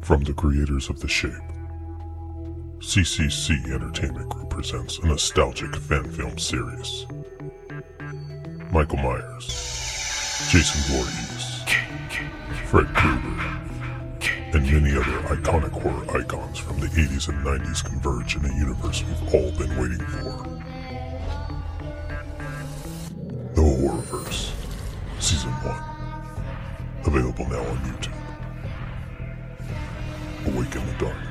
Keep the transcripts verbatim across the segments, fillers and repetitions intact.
From the creators of The Shape, C C C Entertainment Group presents a nostalgic fan film series. Michael Myers, Jason Voorhees, Fred Krueger, and many other iconic horror icons from the eighties and nineties converge in a universe we've all been waiting for. The Horrorverse, Season one. Available now on YouTube. Awaken the Darkness.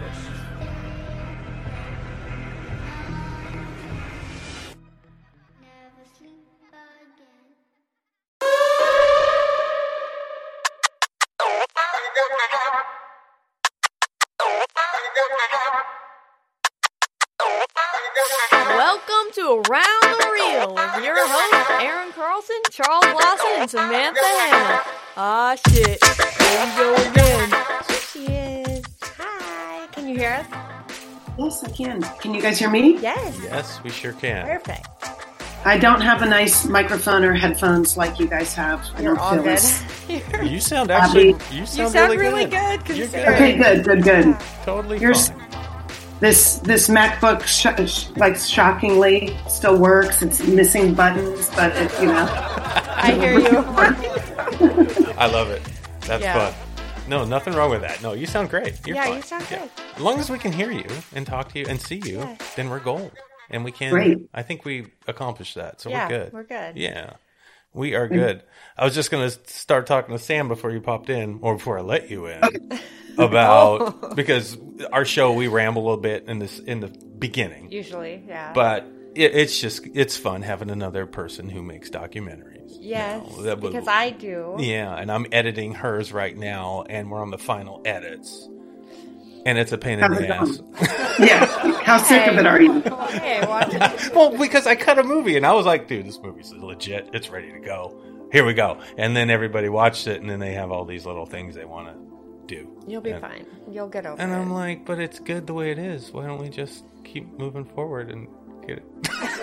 Welcome to Around the Reel with your hosts, Aaron Carlson, Charles Lawson, and Samantha Hannah. Ah, shit. Here we go again. Here she is. Hi. Can you hear us? Yes, I can. Can you guys hear me? Yes. Yes, we sure can. Perfect. I don't have a nice microphone or headphones like you guys have. I You're don't all feel good. this. You sound actually. You sound, You sound really, really good. good. You're considering. Okay, good, good, good. Totally Here's fine. this this MacBook, sh- sh- like shockingly, still works. It's missing buttons, but it, you know. I hear you. I love it. That's Yeah. fun. No, nothing wrong with that. No, you sound great. You're Yeah, fine. you sound good. As long as we can hear you and talk to you and see you, Yeah. then we're gold. And we can. Great. I think we accomplished that, so Yeah, we're good. we're good. Yeah, we are good. I was just going to start talking to Sam before you popped in, or before I let you in, about Oh. because our show we ramble a little bit in this in the beginning. Usually, yeah. But it, it's just, it's fun having another person who makes documentaries. you yes, know, that would- because I do. Yeah, and I'm editing hers right now, and we're on the final edits. And it's a pain in How's the it ass. Yeah. How sick of it are you? Hey, watch it. Well, because I cut a movie, and I was like, dude, this movie's legit. It's ready to go. Here we go. And then everybody watched it, and then they have all these little things they want to do. You'll be And- fine. You'll get over And it. I'm like, but it's good the way it is. Why don't we just keep moving forward and get it?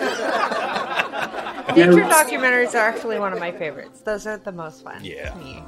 Nature documentaries are actually one of my favorites. Those are the most fun. Yeah. To me.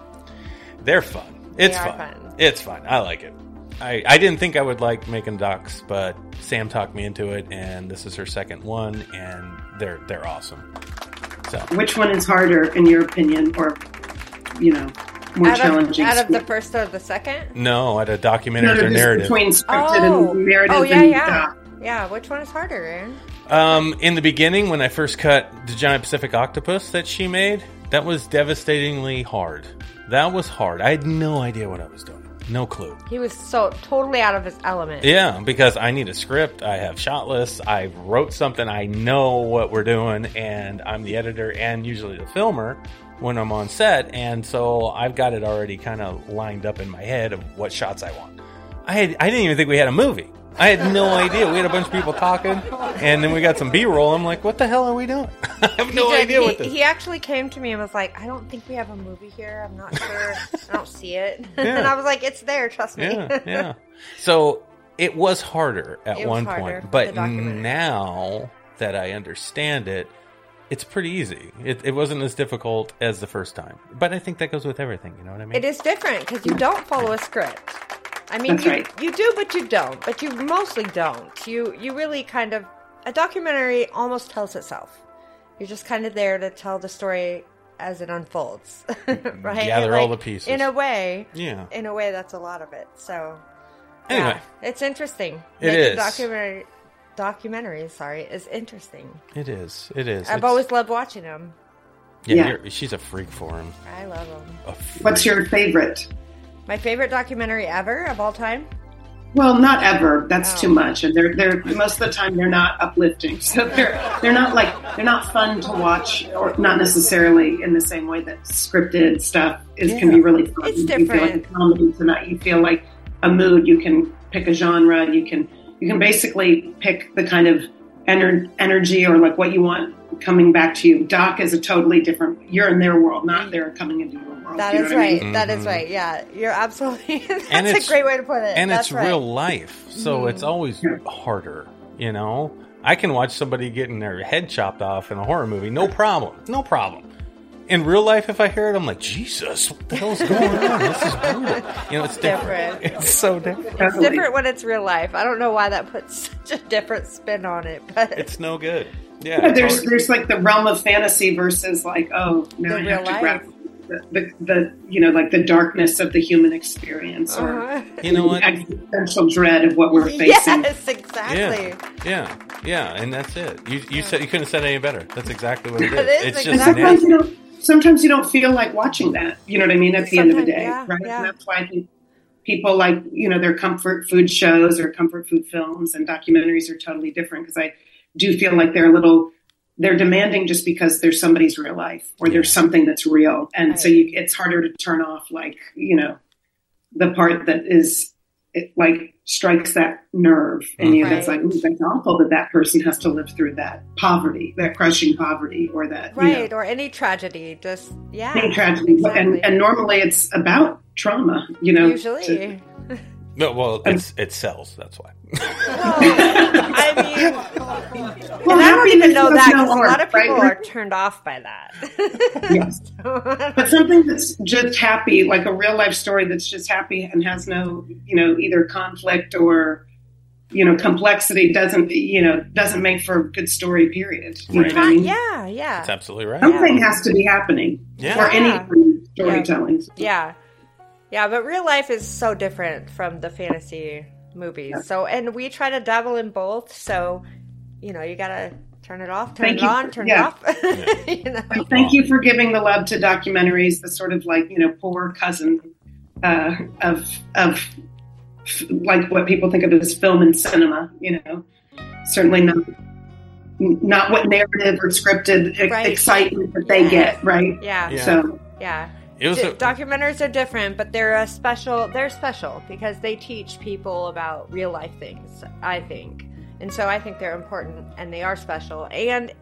They're fun. It's are fun. fun. It's fun. I like it. I, I didn't think I would like making docs, but Sam talked me into it, and this is her second one, and they're they're awesome. So Which one is harder, in your opinion, or, you know, more Out of, challenging? out of the first or the second? no, at a documentary No, no, or just narrative. between scripted Oh. and narrative Oh, yeah, and yeah. doc. Yeah, which one is harder, Aaron? Um, in the beginning, when I first cut the giant Pacific octopus that she made, that was devastatingly hard. That was hard. I had no idea what I was doing. No clue. He was so totally out of his element. Yeah, because I need a script. I have shot lists. I wrote something. I know what we're doing, and I'm the editor and usually the filmer when I'm on set. And so I've got it already kind of lined up in my head of what shots I want. I had, I didn't even think we had a movie. I had no idea. We had a bunch of people talking, and then we got some B-roll. I'm like, what the hell are we doing? I have no He did. idea he, what this is. he actually came to me and was like, I don't think we have a movie here. I'm not sure. I don't see it. Yeah. And I was like, it's there. Trust me. Yeah, yeah. So it was harder at It was one harder point, with but the documentary. now that I understand it, it's pretty easy. It, it wasn't as difficult as the first time, but I think that goes with everything. You know what I mean? It is different because you don't follow a script. I mean, That's you, right. you do, but you don't. But you mostly don't. You you really kind of a documentary almost tells itself. You're just kind of there to tell the story as it unfolds, right? Gather And, all like, the pieces. In a way, Yeah. in a way, that's a lot of it. So, Anyway. yeah, it's interesting. It Making is. documentary documentaries. Sorry, is interesting. It is. It is. I've It's- always loved watching them. yeah. Yeah. You're, she's a freak for him. I love them. A freak. What's your favorite? My favorite documentary ever of all time. Well, not ever. That's Oh. too much, and they're they're most of the time they're not uplifting. So they're they're not like they're not fun to watch, or not necessarily in the same way that scripted stuff is can Yeah. be really fun. It's You feel like different. a comedy tonight. You feel like a mood. You can pick a genre. You can you can basically pick the kind of ener- energy or like what you want coming back to you. Doc is a totally different. You're in their world, not they're coming into your world. That You know is what I mean? right. That is Mhm. right. Yeah, you're absolutely. That's And a it's- great way to put it. And That's it's right. real life, so it's always harder. You know, I can watch somebody getting their head chopped off in a horror movie, no problem, no problem. in real life, if I hear it, I'm like, Jesus, what the hell's going on? This is brutal. You know, it's different. Different. It's so different. It's different when it's real life. I don't know why that puts such a different spin on it, but It's no good. Yeah, Yeah, there's totally. there's like the realm of fantasy versus like, oh, now The I real have to life. grapple with the, the the you know like the darkness of the human experience or Uh-huh. You know what? existential dread of what we're facing. Yes, exactly. Yeah, yeah, yeah, and that's it. You you said you couldn't have said any better. That's exactly what it is. It is It's And just exactly. sometimes nasty. you don't sometimes you don't feel like watching that. You know what I mean? At the end of the Sometimes, day, yeah, right? yeah. And that's why I think people like you know their comfort food shows or comfort food films and documentaries are totally different because I do feel like they're a little. They're demanding just because there's somebody's real life or there's something that's real. And so you, it's harder to turn off like, you know, the part that is it like strikes that nerve and you, that's Right. like, ooh, that's awful that that person has to live through that poverty, that crushing poverty or that, you know, Right, or any tragedy. Just, yeah. any tragedy. Exactly. And, and normally it's about trauma, you know. Usually. to- No, well, it's it sells. That's why. Well, I mean, well, and I don't happiness even know has that no because a art, lot of people right? are turned off by that. Yes. But something that's just happy, like a real life story that's just happy and has no, you know, either conflict or, you know, complexity doesn't, you know, doesn't make for a good story, period. You Right. know what I mean? yeah, yeah. That's absolutely right. Something has to be happening Yeah. for any Yeah. kind of storytelling. Yeah. Yeah, but real life is so different from the fantasy movies. So, and we try to dabble in both. So, you know, you got to turn it off, turn Thank it you. on, turn Yeah. it off. you know? And thank you for giving the love to documentaries, the sort of like, you know, poor cousin uh, of, of f- like what people think of as film and cinema, you know, certainly not, not what narrative or scripted e- Right. excitement that they Yes. get. Right. Yeah. Yeah. So Yeah. It was D- a, documentaries are different, but they're a special. They're special because they teach people about real life things. I think, and so I think they're important and they are special. And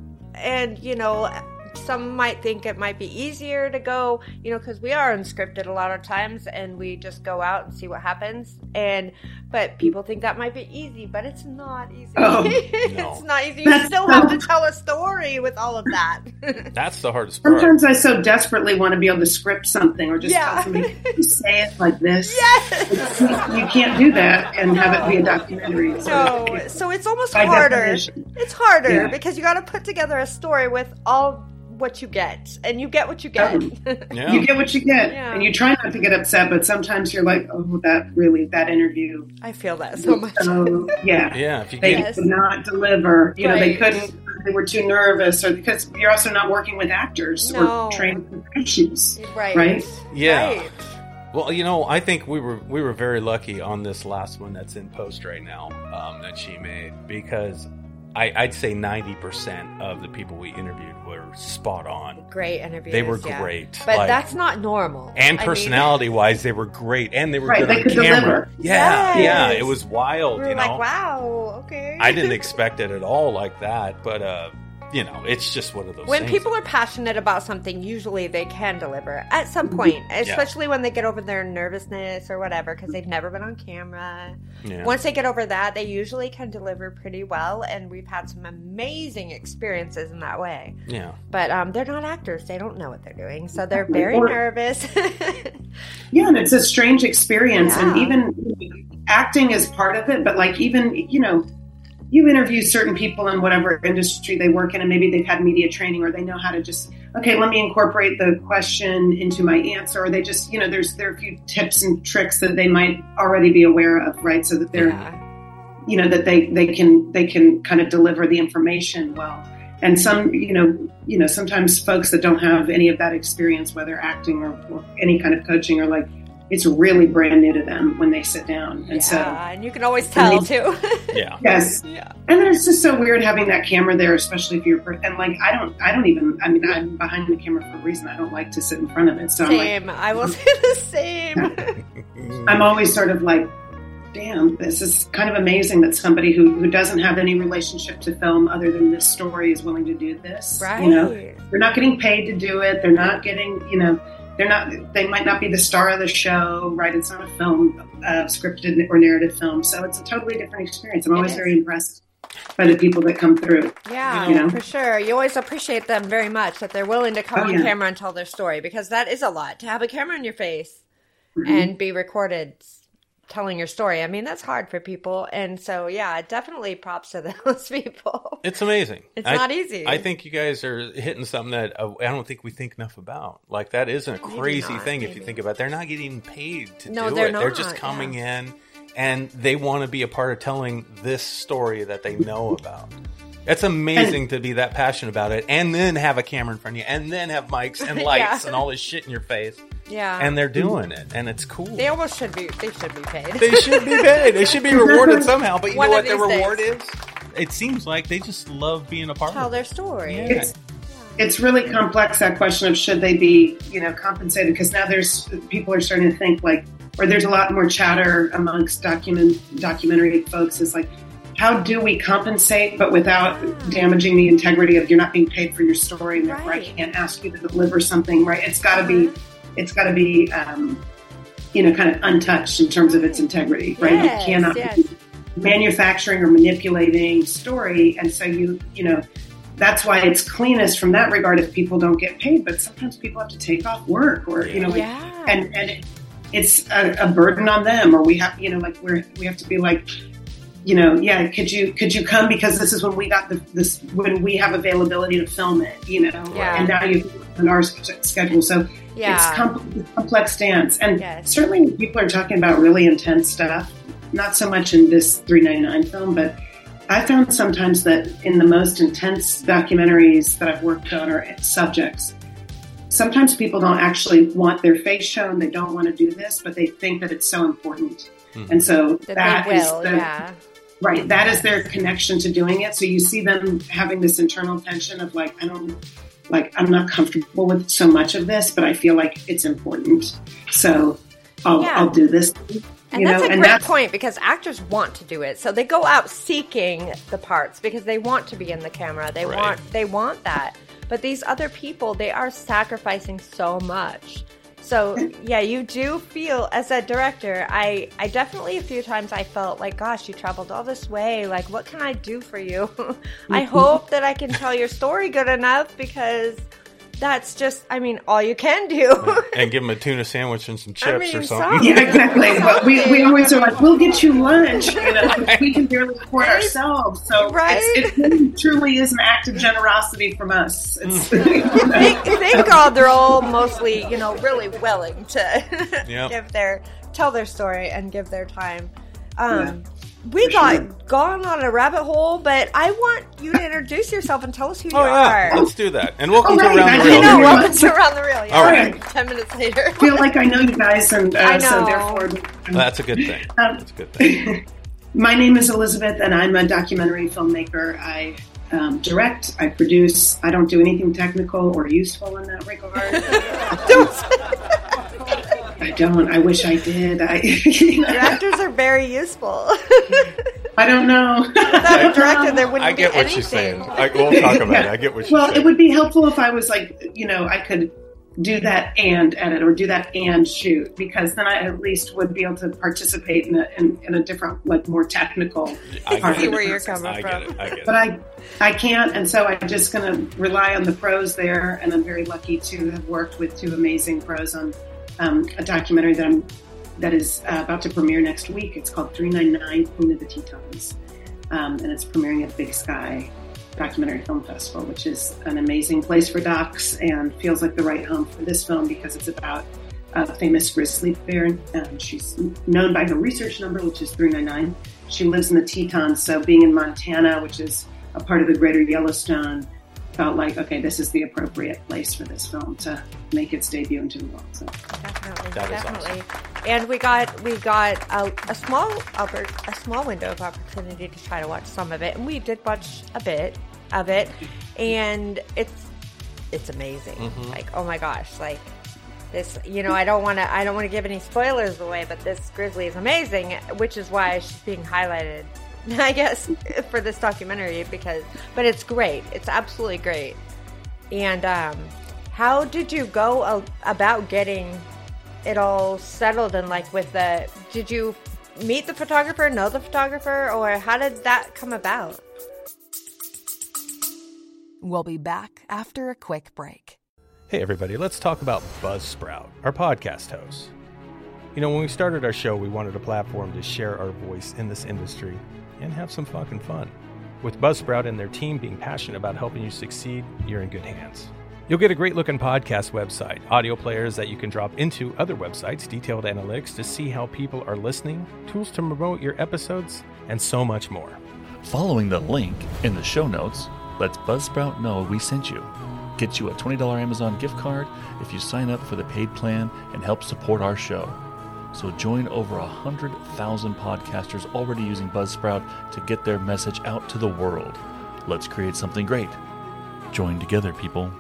and you know, some might think it might be easier to go, you know, because we are unscripted a lot of times, and we just go out and see what happens. And but people think that might be easy, but it's not easy. Oh, it's not easy. You That's still so- have to tell a story with all of that. that's the hardest part. sometimes I so desperately want to be able to script something or just Yeah. tell somebody, "Can you say it like this." Yes. You can't do that and have it be a documentary. So No, it's- so it's almost by harder. definition. It's harder Yeah. because you got to put together a story with all what you get, and you get what you get. Yeah. You get what you get, Yeah. and you try not to get upset. But sometimes you're like, "Oh, that really that interview." I feel that so much. So yeah, Yeah, if you they get Yes. could not deliver. You know, they Right. couldn't. They were too nervous, or because you're also not working with actors No. or trained professionals. right, Right? Yeah. Right. Well, you know, I think we were we were very lucky on this last one that's in post right now um, that she made because I, I'd say ninety percent of the people we interviewed were spot on. Great interviews. They were yeah. great, but like- that's not normal. And I mean, personality wise, they were great, and they were Right, good they on could camera. deliver. Yeah, Yes. yeah, it was wild. we were you know, like, wow, okay. I didn't expect it at all like that, but uh, you know, it's just one of those. When things. people are passionate about something, usually they can deliver at some point, especially when they get over their nervousness or whatever, because they've never been on camera. Yeah. Once they get over that, they usually can deliver pretty well, and we've had some amazing experiences in that way. yeah, But um, they're not actors; they don't know what they're doing, so they're Exactly. very Or- nervous. Yeah, and it's a strange experience. And Yeah. even acting is part of it, but like even, you know, you interview certain people in whatever industry they work in, and maybe they've had media training or they know how to just, okay, let me incorporate the question into my answer. Or they just, you know, there's there are a few tips and tricks that they might already be aware of, right? So that they're, Yeah. you know, that they, they can they can kind of deliver the information well. And some, you know, you know, sometimes folks that don't have any of that experience, whether acting or, or any kind of coaching, are like, it's really brand new to them when they sit down. And yeah, so, and you can always tell mean- too. yeah. yes. yeah. And then it's just so weird having that camera there, especially if you're, and like, I don't, I don't even, I mean, I'm behind the camera for a reason. I don't like to sit in front of it. So I'm like, Same. I will say the same. I'm always sort of like, damn, this is kind of amazing that somebody who, who doesn't have any relationship to film other than this story is willing to do this. Right. You know, they're not getting paid to do it. They're not getting, you know, they're not, they might not be the star of the show, right? It's not a film, uh, scripted or narrative film. So it's a totally different experience. I'm always is. very impressed by the people that come through. Yeah, you know? for sure. You always appreciate them very much that they're willing to come Oh, on yeah. camera and tell their story, because that is a lot to have a camera in your face Mm-hmm. and be recorded telling your story. I mean, that's hard for people. And so, yeah, definitely props to those people. It's amazing. It's I, not easy. I think you guys are hitting something that uh, I don't think we think enough about. Like, that isn't a crazy not, thing if maybe. you think about it. They're not getting paid to No, do they're it. They're not, just coming yeah. in, and they want to be a part of telling this story that they know about. It's amazing And- to be that passionate about it, and then have a camera in front of you, and then have mics and lights Yeah. and all this shit in your face. Yeah. And they're doing it, and it's cool. They almost should be, they should be paid. They should be paid. They should be rewarded somehow. But you One know of what the these reward days. is? It seems like they just love being a part Tell of their it. story. Yeah. It's it's really complex, that question of should they be, you know, compensated, because now there's people are starting to think like, or there's a lot more chatter amongst document documentary folks is like, how do we compensate but without damaging the integrity of you're not being paid for your story, and therefore I Right. can't ask you to deliver something, right? It's got to be, it's got to be, um, you know, kind of untouched in terms of its integrity, right? Yes, you cannot yes. be manufacturing or manipulating story, and so you, you know. That's why it's cleanest from that regard if people don't get paid. But sometimes people have to take off work, or you know, like, Yeah. and and it, it's a, a burden on them. Or we have, you know, like we're we have to be like, you know, yeah, could you could you come because this is when we got the, this when we have availability to film it, you know, Yeah. and now you on our schedule. So Yeah. it's com- complex dance, and Yes. certainly when people are talking about really intense stuff. Not so much in this three ninety-nine film, but I found sometimes that in the most intense documentaries that I've worked on or subjects, sometimes people don't actually want their face shown. They don't want to do this, but they think that it's so important. Mhm. And so That that they is will, the, yeah. right. That is their connection to doing it. So you see them having this internal tension of like, I don't, like, I'm not comfortable with so much of this, but I feel like it's important. So I'll, Yeah. I'll do this. And you that's know, a and great that's, point, because actors want to do it. So they go out seeking the parts because they want to be in the camera. They Right. want they want that. But these other people, they are sacrificing so much. So yeah, you do feel as a director, I, I definitely a few times I felt like, gosh, you traveled all this way. Like, what can I do for you? I hope that I can tell your story good enough, because that's just, I mean, all you can do. And give them a tuna sandwich and some chips mean, or some- something. yeah, exactly. But we, we always are like, we'll get you lunch. You know, we can barely afford ourselves. So Right? it's, it really, truly is an act of generosity from us. It's, thank, thank God they're all mostly, you know, really willing to Yep. give their, tell their story and give their time. Um, Yeah, we for got sure. gone on a rabbit hole, but I want you to introduce yourself and tell us who Oh, you yeah. are. Let's do that. And welcome All to right, Around I the do Reel. I know, very welcome much. to Around the Reel. Yeah, All right. Ten minutes later. feel like I know you guys, and uh, I know. so therefore. That's a good thing. Um, That's a good thing. My name is Elizabeth, and I'm a documentary filmmaker. I um, direct, I produce. I don't do anything technical or useful in that regard. I don't. I wish I did. I, you know, Directors are very useful. I don't know. Without a director, there wouldn't I get be what anything. she's saying. I, we'll talk about it. I get what she's Well, saying. it would be helpful if I was like, you know, I could do that and edit or do that and shoot, because then I at least would be able to participate in a, in, in a different, like more technical I part get of See the where you're process. coming I from. get it. I get But it. I, I can't, and so I'm just going to rely on the pros there, and I'm very lucky to have worked with two amazing pros on um, a documentary that I'm that is uh, about to premiere next week. It's called three ninety-nine Queen of the Tetons, um, and it's premiering at Big Sky Documentary Film Festival, which is an amazing place for docs and feels like the right home for this film because it's about a famous grizzly bear. Um, she's known by her research number, which is three ninety-nine. She lives in the Tetons, so being in Montana, which is a part of the greater Yellowstone, felt like, okay, this is the appropriate place for this film to make its debut into the world. So. Definitely, That is definitely. And we got we got a, a small Albert, a small window of opportunity to try to watch some of it, and we did watch a bit of it, and it's it's amazing. Mhm. Like, oh my gosh, like this. You know, I don't want to I don't want to give any spoilers away, but this grizzly is amazing, which is why she's being highlighted, I guess, for this documentary. Because, but it's great. It's absolutely great. And um, how did you go a- about getting it all settled? And like with the, did you meet the photographer, know the photographer, or how did that come about? We'll be back after a quick break. Hey everybody, let's talk about Buzzsprout, our podcast host. You know, when we started our show, we wanted a platform to share our voice in this industry and have some fucking fun. With Buzzsprout and their team being passionate about helping you succeed, you're in good hands. You'll get a great-looking podcast website, audio players that you can drop into other websites, detailed analytics to see how people are listening, tools to promote your episodes, and so much more. Following the link in the show notes lets Buzzsprout know we sent you. Get you a twenty dollars Amazon gift card if you sign up for the paid plan and help support our show. So join over one hundred thousand podcasters already using Buzzsprout to get their message out to the world. Let's create something great. Join together, people.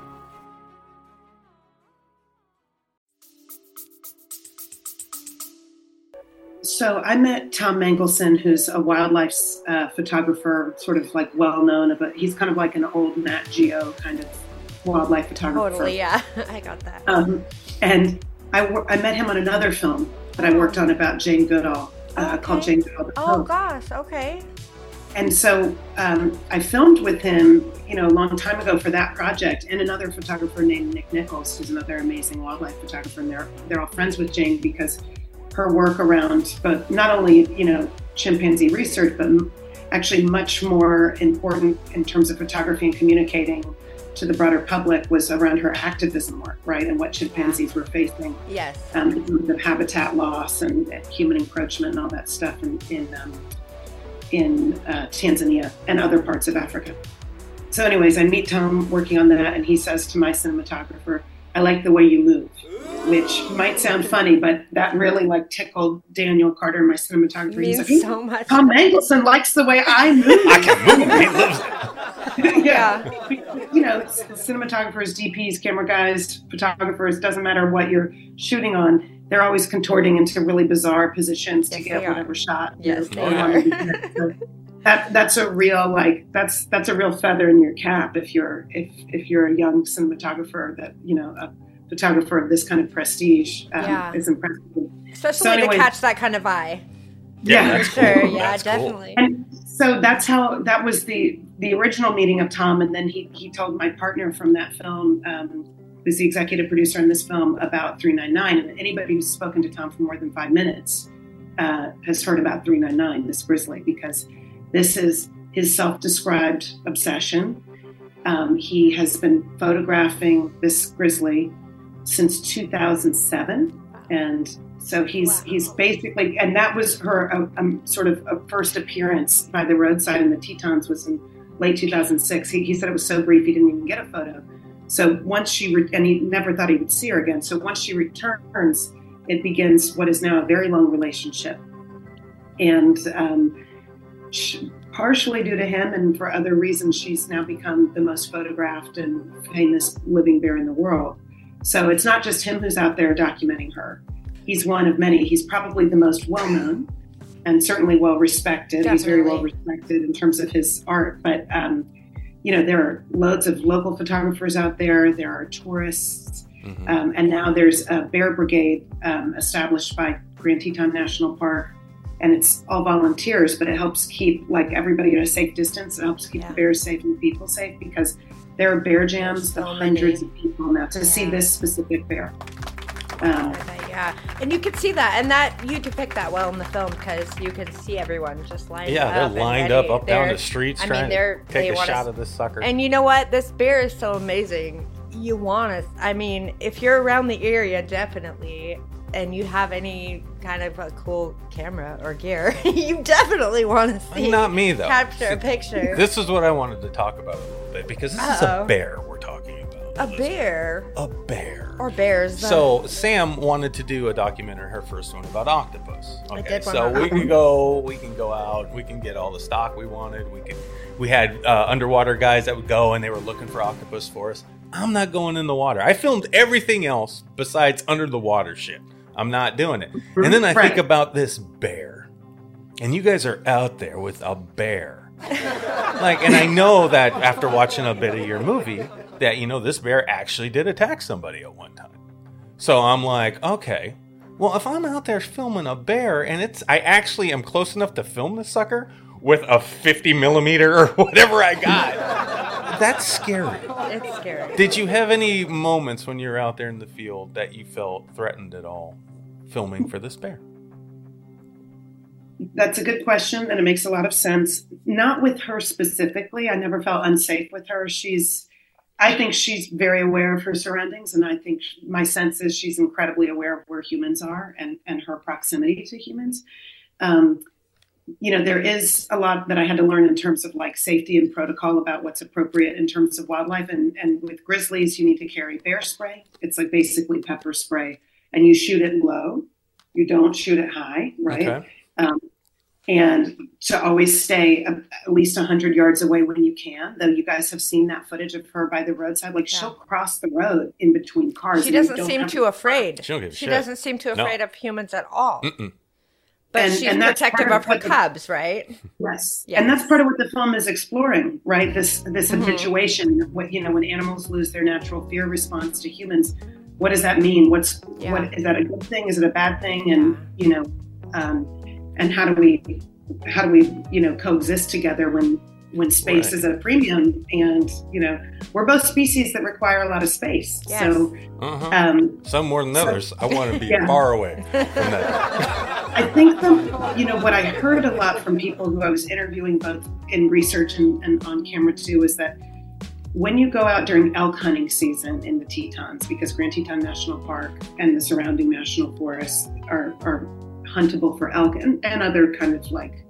So I met Tom Mangelson, who's a wildlife uh, photographer, sort of like well-known, but he's kind of like an old Nat Geo kind of wildlife photographer. Totally, yeah. I got that. Um, and I, w- I met him on another film that I worked on about Jane Goodall, uh, Okay. called Jane Goodall. Oh, gosh. Okay. And so um, I filmed with him, you know, a long time ago for that project, and another photographer named Nick Nichols, who's another amazing wildlife photographer. And they're they're all friends with Jane because her work around, but not only, you know, chimpanzee research, but actually much more important in terms of photography and communicating to the broader public was around her activism work, right? And what chimpanzees were facing. Yes. Um, in terms of habitat loss and, and human encroachment and all that stuff in in, um, in uh, Tanzania and other parts of Africa. So anyways, I meet Tom working on that, and he says to my cinematographer, "I like the way you move," which might sound funny, but that really like tickled Daniel Carter, my cinematographer. Means He's like, so much. Tom Mangelson likes the way I move. I can move, he loves it. yeah. You know, it's cinematographers, D Ps, camera guys, photographers, doesn't matter what you're shooting on, they're always contorting into really bizarre positions Yes, to get they are. whatever shot. Yes, you they know, are. you want to get. So that that's a real like that's that's a real feather in your cap if you're if if you're a young cinematographer that, you know, a photographer of this kind of prestige um, Yeah. is impressive. Especially So anyway- to catch that kind of eye. Yeah, that's For sure. cool. Yeah, That's cool. definitely. And so that's how that was the the original meeting of Tom, and then he he told my partner from that film, um, who's the executive producer on this film, about three ninety-nine. And anybody who's spoken to Tom for more than five minutes uh, has heard about three ninety-nine, this grizzly, because this is his self-described obsession. Um, he has been photographing this grizzly since two thousand seven, and so he's Wow. he's basically, and that was her um, um, sort of a first appearance by the roadside in the Tetons was in late two thousand six. He, he said it was so brief he didn't even get a photo. So once she, re- and he never thought he would see her again. So once she returns, it begins what is now a very long relationship. And um, she, partially due to him and for other reasons, she's now become the most photographed and famous living bear in the world. So it's not just him who's out there documenting her. He's one of many. He's probably the most well-known and certainly well-respected. He's very Definitely. well-respected in terms of his art. But, um, you know, there are loads of local photographers out there. There are tourists. Mhm. Um, and now there's a bear brigade um, established by Grand Teton National Park. And it's all volunteers, but it helps keep like everybody at a safe distance. It helps keep Yeah. the bears safe and people safe because there are bear jams, the So hundreds many. of people now to see Yeah. this specific bear. Um, Yeah, and you can see that, and that you depict that well in the film because you can see everyone just lined Yeah, up. they're and lined ready. up up down They're- the streets I mean, trying they're- to they take a wanna shot s- of this sucker. And you know what? This bear is so amazing. You want to, I mean, if you're around the area, definitely, and you have any kind of a cool camera or gear, you definitely want to see. Not me, though. Capture a See, picture. This is what I wanted to talk about a little bit because this is Uh-oh. a bear we're talking about. a bear. A bear. Or bears. uh, So Sam wanted to do a documentary, her first one, about octopus. I Okay, did one so on we that can one. go, we can go out, we can get all the stock we wanted. We can, we had uh, underwater guys that would go and they were looking for octopus for us. I'm not going in the water. I filmed everything else besides under the water shit. I'm not doing it. And then I Right. think about this bear, and you guys are out there with a bear. Like, and I know that after watching a bit of your movie, that, you know, this bear actually did attack somebody at one time. So I'm like, okay, Well, if I'm out there filming a bear and it's, I actually am close enough to film this sucker with a fifty millimeter or whatever I got, that's scary. It's scary. Did you have any moments when you were out there in the field that you felt threatened at all filming for this bear? That's a good question, and it makes a lot of sense. Not with her specifically. I never felt unsafe with her. She's, I think she's very aware of her surroundings, and I think my sense is she's incredibly aware of where humans are and, and her proximity to humans. Um, you know, there is a lot that I had to learn in terms of like safety and protocol about what's appropriate in terms of wildlife. And, and with grizzlies, you need to carry bear spray. It's like basically pepper spray, and you shoot it low. You don't shoot it high, right? Okay. Um, and to always stay a, at least one hundred yards away when you can. Though you guys have seen that footage of her by the roadside. Like Yeah. she'll cross the road in between cars. She and you doesn't don't seem have too afraid. She don't give a She shit. doesn't seem too No. afraid of humans at all. Mm-mm. But And- she's and that's protective part of of her what the- cubs, right? Yes. Yes. And that's part of what the film is exploring, right? This this Mhm. habituation, what you know, when animals lose their natural fear response to humans, what does that mean? What's Yeah. what is that a good thing? Is it a bad thing? And you know, um, and how do we how do we, you know, coexist together when when space Right. is at a premium? And, you know, we're both species that require a lot of space. Yes. So Uh-huh. um Some more than so- others. I want to be Yeah. far away from that. I think the, you know, what I heard a lot from people who I was interviewing both in research and, and on camera too, is that when you go out during elk hunting season in the Tetons, because Grand Teton National Park and the surrounding national forests are, are huntable for elk and, and other kind of like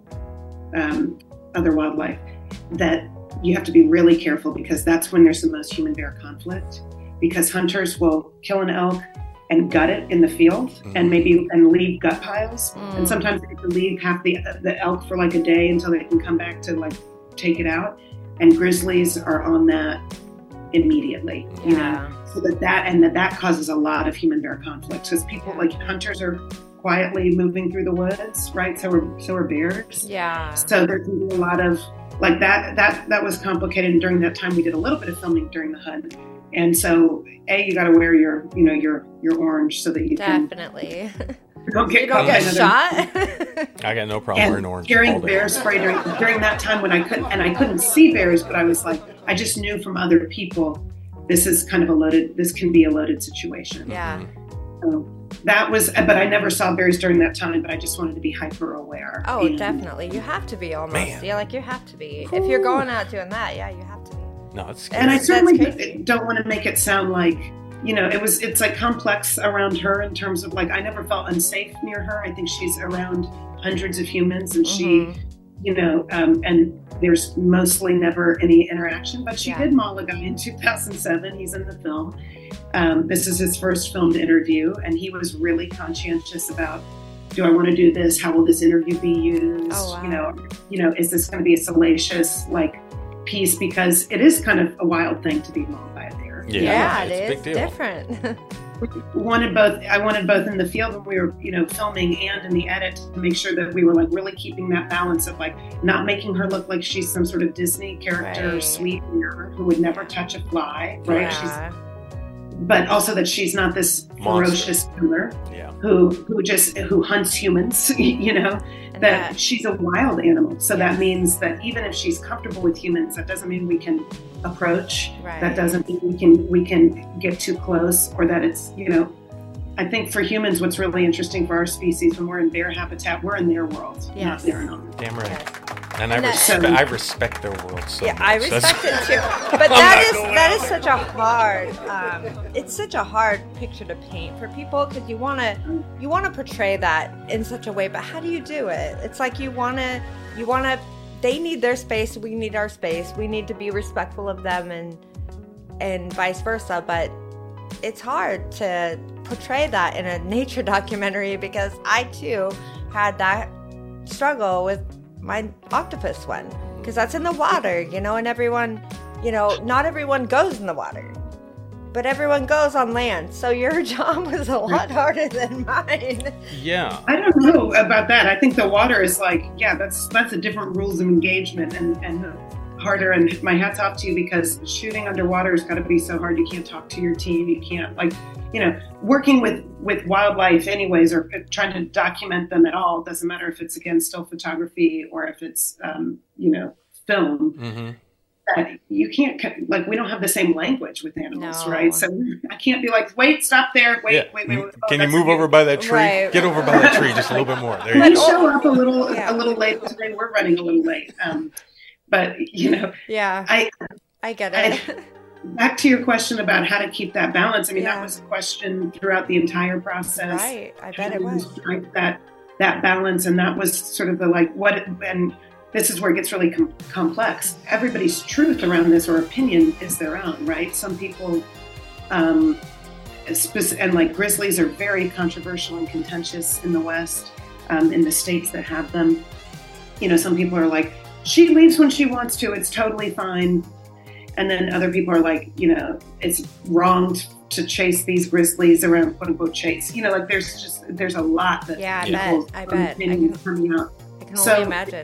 um, other wildlife, that you have to be really careful, because that's when there's the most human bear conflict, because hunters will kill an elk and gut it in the field Mhm. and maybe and leave gut piles. Mm. And sometimes they can leave half the the elk for like a day until they can come back to like take it out. And grizzlies are on that immediately, you know, Yeah. so that that and that that causes a lot of human bear conflicts, because people like hunters are quietly moving through the woods, right? So are so are bears. Yeah. So there can be a lot of like that. That that was complicated. And during that time, we did a little bit of filming during the hunt. And so, a you got to wear your, you know, your your orange so that you Definitely. can don't get You don't caught by get another- shot. I got no problem wearing And orange. carrying all day. bear spray during, during that time when I couldn't and I couldn't see bears, but I was like, I just knew from other people, this is kind of a loaded. This can be a loaded situation. Yeah. So that was, but I never saw bears during that time. But I just wanted to be hyper aware. Oh, And- definitely. You have to be almost. Man. Yeah, like you have to be. If you're going out doing that, yeah, you have to be. No, it's scary. And I That's certainly crazy. don't want to make it sound like, you know, it was, it's like complex around her in terms of like, I never felt unsafe near her. I think she's around hundreds of humans and Mhm. she, you know, um, and there's mostly never any interaction, but she Yeah. did maul a guy in two thousand seven. He's in the film. Um, this is his first filmed interview, and he was really conscientious about, do I want to do this? How will this interview be used? Oh, wow. You know, you know, is this going to be a salacious like piece? Because it is kind of a wild thing to be mauled by a bear. Yeah, Yeah, it's a it big is deal. different. wanted both I wanted both in the field when we were, you know, filming and in the edit to make sure that we were like really keeping that balance of like not making her look like she's some sort of Disney character, Right. sweet mirror who would never touch a fly, right? Yeah. She's but also that she's not this Monster. ferocious killer Yeah. who who just who hunts humans, you know, And that that- she's a wild animal. So Yeah. that means that even if she's comfortable with humans, that doesn't mean we can approach. Right. That doesn't mean we can we can get too close, or that it's, you know, I think for humans, what's really interesting for our species when we're in bear habitat, we're in their world, not Yes. their own. Damn right. Yes. And I, And that- respect, So- I respect their world so Yeah, much. I That's- respect it too. But I'm that not is going that out. is such a hard. Um, it's such a hard picture to paint for people because you want to you want to portray that in such a way. But how do you do it? It's like you want to you want to. They need their space. We need our space. We need to be respectful of them, and and vice versa. But it's hard to portray that in a nature documentary because I too had that struggle with my octopus one because that's in the water, you know, and everyone, you know, not everyone goes in the water, but everyone goes on land. So your job was a lot harder than mine. Yeah. I don't know about that. I think the water is like, yeah, that's that's a different rules of engagement, and and harder, and my hat's off to you, because shooting underwater has got to be so hard. You can't talk to your team. You can't, like, you know, working with, with wildlife anyways, or trying to document them at all. Doesn't matter if it's, again, still photography or if it's, um, you know, film. Mm-hmm. That you can't, like, we don't have the same language with animals, no. right? So I can't be like, wait, stop there, wait, yeah. wait, wait, wait. Oh, can you move over by that tree? Right. Get over by that tree just a little bit more. There you we go. show up a little, yeah. a little late today. We're running a little late, um, but you know, yeah, I, I get it. I, back to your question about how to keep that balance. I mean, yeah. that was a question throughout the entire process. Right, I bet it was. Strike that that balance, and that was sort of the like what and. This is where it gets really com- complex. Everybody's truth around this or opinion is their own, right? Some people, um, and like grizzlies are very controversial and contentious in the West, um, in the states that have them. You know, some people are like, she leaves when she wants to, it's totally fine. And then other people are like, you know, it's wrong to chase these grizzlies around, quote unquote, chase. You know, like there's just, there's a lot that yeah, I bet, I bet. I can, coming out. I can so, only imagine.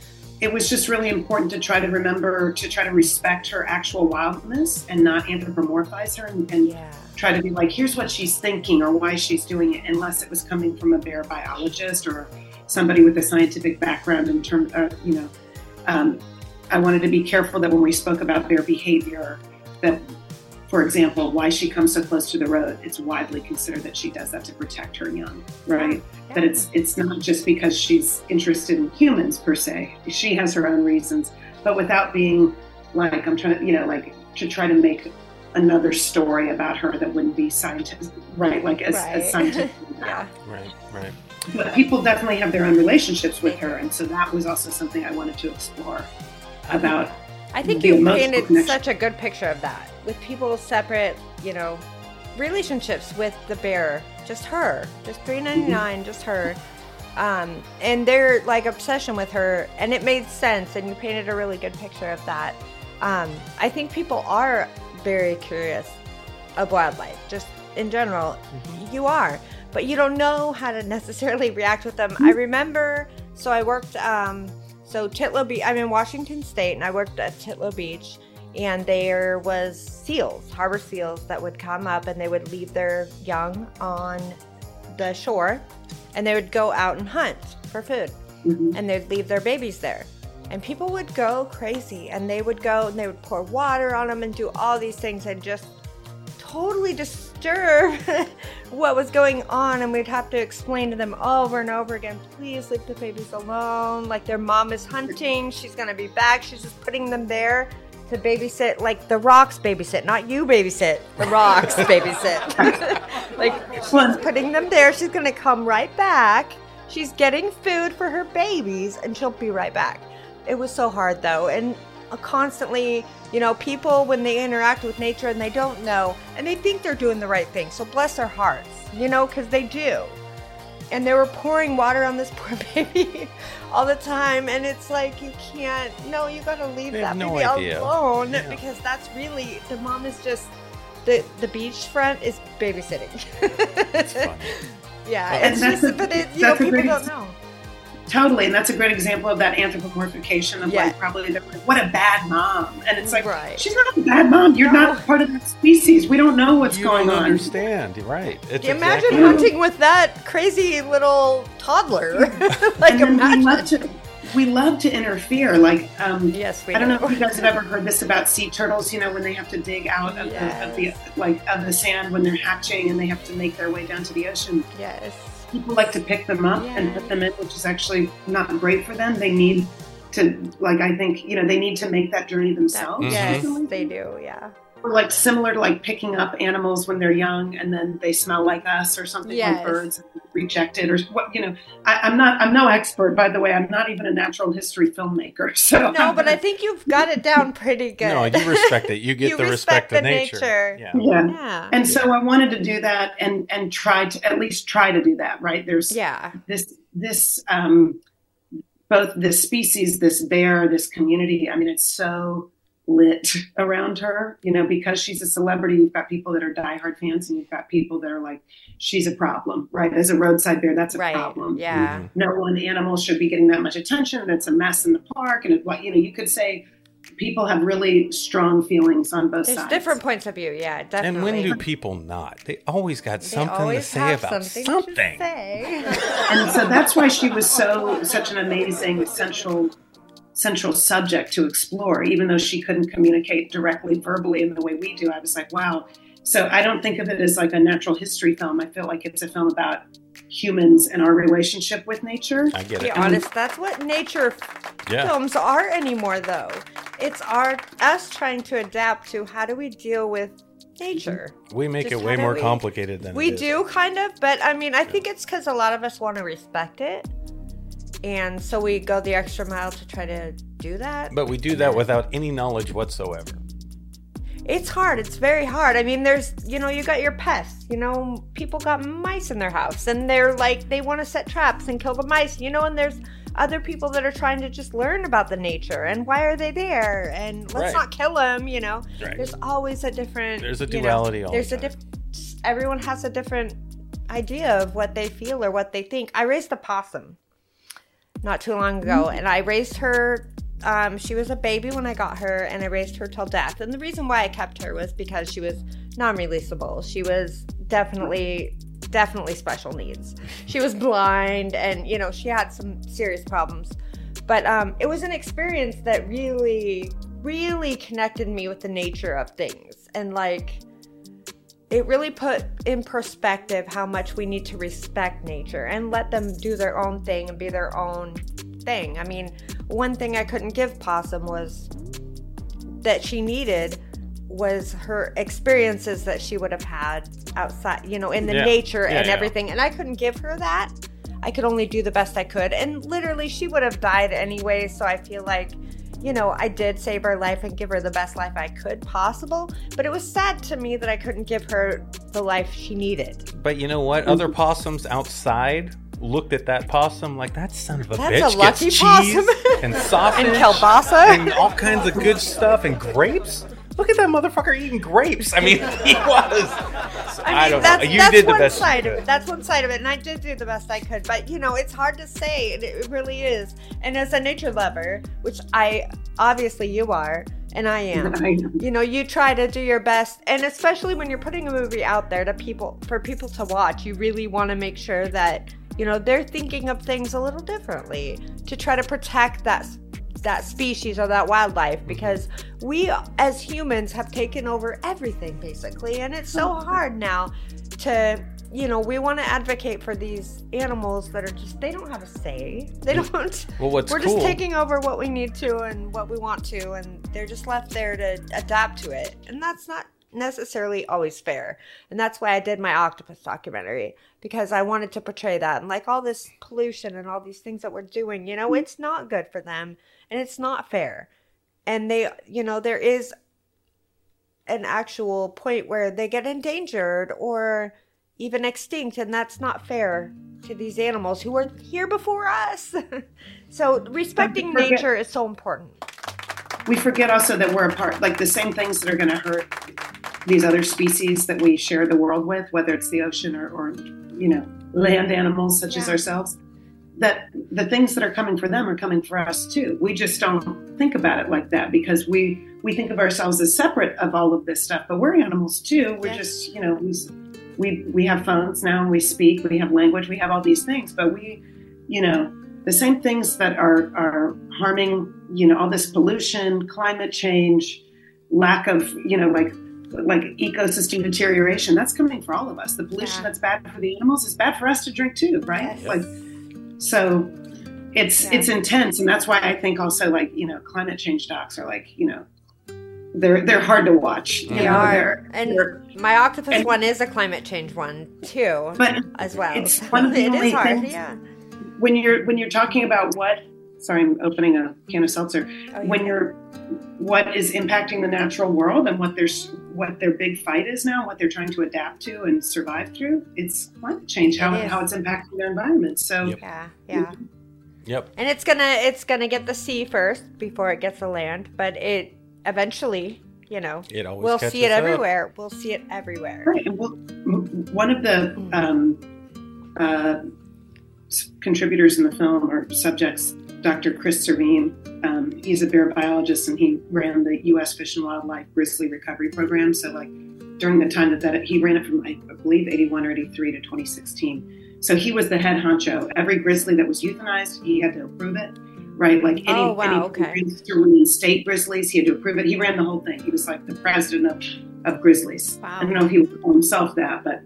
It was just really important to try to remember, to try to respect her actual wildness and not anthropomorphize her and, and yeah. try to be like, here's what she's thinking or why she's doing it, unless it was coming from a bear biologist or somebody with a scientific background in terms of, you know, um, I wanted to be careful that when we spoke about bear behavior, that, for example, why she comes so close to the road, it's widely considered that she does that to protect her young, right? Yeah. That it's it's not just because she's interested in humans per se. She has her own reasons, but without being like, I'm trying to, you know, like to try to make another story about her that wouldn't be scientific, right? Like as, right. as scientific. yeah. Right, right. But people definitely have their own relationships with her. And so that was also something I wanted to explore about. I think you painted connection. Such a good picture of that, with people's separate, you know, relationships with the bear. Just her, just three ninety-nine, mm-hmm. just her, um, and their like obsession with her, and it made sense. And you painted a really good picture of that. Um, I think people are very curious of wildlife, just in general. Mm-hmm. You are, but you don't know how to necessarily react with them. Mm-hmm. I remember, so I worked. Um, So Titlow Beach, I'm in Washington State, and I worked at Titlow Beach, and there was seals, harbor seals, that would come up, and they would leave their young on the shore, and they would go out and hunt for food, mm-hmm. and they'd leave their babies there. And people would go crazy, and they would go, and they would pour water on them and do all these things and just totally disturb what was going on, and we'd have to explain to them over and over again, please leave the babies alone, like their mom is hunting, she's gonna be back, she's just putting them there to babysit, like the rocks babysit, not you babysit, the rocks babysit. Like she's putting them there, she's gonna come right back, she's getting food for her babies, and she'll be right back. It was so hard though, and constantly, you know, people when they interact with nature and they don't know, and they think they're doing the right thing, so bless their hearts, you know, because they do. And they were pouring water on this poor baby all the time, and it's like, you can't, no, you gotta leave that no baby idea. alone, yeah. because that's really, the mom is just, the the beachfront is babysitting. It's funny. Yeah, well, it's just, a, but it, you know, people don't know. Totally, and that's a great example of that anthropomorphication of yeah. like probably they're like, what a bad mom, and it's like, right. she's not a bad mom. You're no. not part of that species. We don't know what's you going don't on. Understand? You're right. It's imagine exactly hunting with that crazy little toddler. Like and imagine. We love to, we love to interfere. Like, um, yes, we I don't do. know if you guys have ever heard this about sea turtles. You know, when they have to dig out of, yes. the, of the like of the sand when they're hatching, and they have to make their way down to the ocean. Yes. People like to pick them up yeah. and put them in, which is actually not great for them. They need to, like, I think, you know, they need to make that journey themselves. That, yes, they do, yeah. Or like similar to like picking up animals when they're young and then they smell like us or something, yes. like birds rejected or what, you know, I, I'm not, I'm no expert, by the way. I'm not even a natural history filmmaker. So no, but I think you've got it down pretty good. No, you respect it. You get you the respect, respect the of nature. nature. Yeah. Yeah. yeah. And so I wanted to do that and, and try to at least try to do that, right? There's yeah. this, this, um, both this species, this bear, this community. I mean, it's so lit around her, you know, because she's a celebrity. You've got people that are diehard fans, and you've got people that are like, she's a problem, right? As a roadside bear, that's a right. problem. Yeah. No one animal should be getting that much attention. That's a mess in the park. And it, you know, you could say people have really strong feelings on both There's sides. different points of view, yeah, definitely. And when do people not? They always got They something always to say have about something. something. To say. And so that's why she was so such an amazing central central subject to explore, even though she couldn't communicate directly verbally in the way we do. I was like, wow. So I don't think of it as like a natural history film. I feel like it's a film about humans and our relationship with nature. I get To be it. honest, that's what nature Yeah. films are anymore, though. It's our us trying to adapt to how do we deal with nature. We make Just it way how do more we- complicated than We it is. do, kind of, but I mean, I think it's because a lot of us want to respect it. And so we go the extra mile to try to do that. But we do that without any knowledge whatsoever. It's hard. It's very hard. I mean, there's, you know, you got your pests. You know, people got mice in their house and they're like, they want to set traps and kill the mice, you know, and there's other people that are trying to just learn about the nature and why are they there and let's Right. not kill them, you know. Right. There's always a different. There's a you know, duality all There's the a time. different. Everyone has a different idea of what they feel or what they think. I raised a possum not too long ago, and I raised her. Um, she was a baby when I got her, and I raised her till death. And the reason why I kept her was because she was non-releasable. She was definitely, definitely special needs. She was blind, and you know she had some serious problems. But um, it was an experience that really, really connected me with the nature of things, and like. It really put in perspective how much we need to respect nature and let them do their own thing and be their own thing. I mean, one thing I couldn't give Possum was that she needed was her experiences that she would have had outside, you know, in the Yeah. nature Yeah, and yeah. everything. And I couldn't give her that. I could only do the best I could. And literally, she would have died anyway. So I feel like, you know, I did save her life and give her the best life I could possible. But it was sad to me that I couldn't give her the life she needed. But you know what? Other possums outside looked at that possum like, that son of a That's bitch a lucky gets possum." cheese and sausage And kielbasa. and all kinds of good stuff and grapes. Look at that motherfucker eating grapes. I mean, he was. I, I mean, don't that's, know. You that's did the one best you side of could. it. That's one side of it, and I did do the best I could. But you know, it's hard to say, and it really is. And as a nature lover, which I obviously you are, and I am, I know. you know, you try to do your best, and especially when you're putting a movie out there to people for people to watch, you really want to make sure that you know they're thinking of things a little differently to try to protect that. that species or that wildlife, because we as humans have taken over everything basically, and it's so hard now to, you know, we want to advocate for these animals that are just, they don't have a say. They don't. Well, what's We're cool- just taking over what we need to and what we want to, and they're just left there to adapt to it, and that's not necessarily always fair. And that's why I did my octopus documentary, because I wanted to portray that, and like all this pollution and all these things that we're doing, you know, it's not good for them. And it's not fair. And they, you know, there is an actual point where they get endangered or even extinct. And that's not fair to these animals who were here before us. So respecting Forget- nature is so important. We forget also that we're a part, like the same things that are going to hurt these other species that we share the world with, whether it's the ocean or, or you know, land animals such as Yeah. ourselves. That the things that are coming for them are coming for us too. We just don't think about it like that because we we think of ourselves as separate of all of this stuff. But we're animals too. We're Yes. just, you know, we we we have phones now and we speak. We have language. We have all these things. But we, you know, the same things that are are harming, you know, all this pollution, climate change, lack of, you know, like like ecosystem deterioration. That's coming for all of us. The pollution Yeah. that's bad for the animals is bad for us to drink too, right? Yes. Like. So it's Yeah. it's intense, and that's why I think also like you know climate change docs are like you know they're they're hard to watch. You They know, are. they're- And they're- my octopus and- one is a climate change one too, but as well. it's one of the It only is hard, things- yeah. when you're when you're talking about what sorry I'm opening a can of seltzer Oh, when yeah. you're what is impacting the natural world and what there's what their big fight is now, what they're trying to adapt to and survive through, it's climate change, how It is. how it's impacting their environment. So Yep. Yeah, yeah. Yep. And it's gonna it's gonna get the sea first before it gets the land, but it eventually, you know, It always we'll catches see it up. everywhere. We'll see it everywhere. Right. And well, m- one of the um, uh, s- contributors in the film or subjects Doctor Chris Servine. Um, he's a bear biologist, and he ran the U S Fish and Wildlife Grizzly Recovery Program. So, like during the time that, that he ran it from, I believe, eighty-one or eighty-three to twenty sixteen. So he was the head honcho. Every grizzly that was euthanized, he had to approve it, right? Like any, Oh, wow, any okay. to release state grizzlies, he had to approve it. He ran the whole thing. He was like the president of, of grizzlies. Wow. I don't know if he would call himself that, but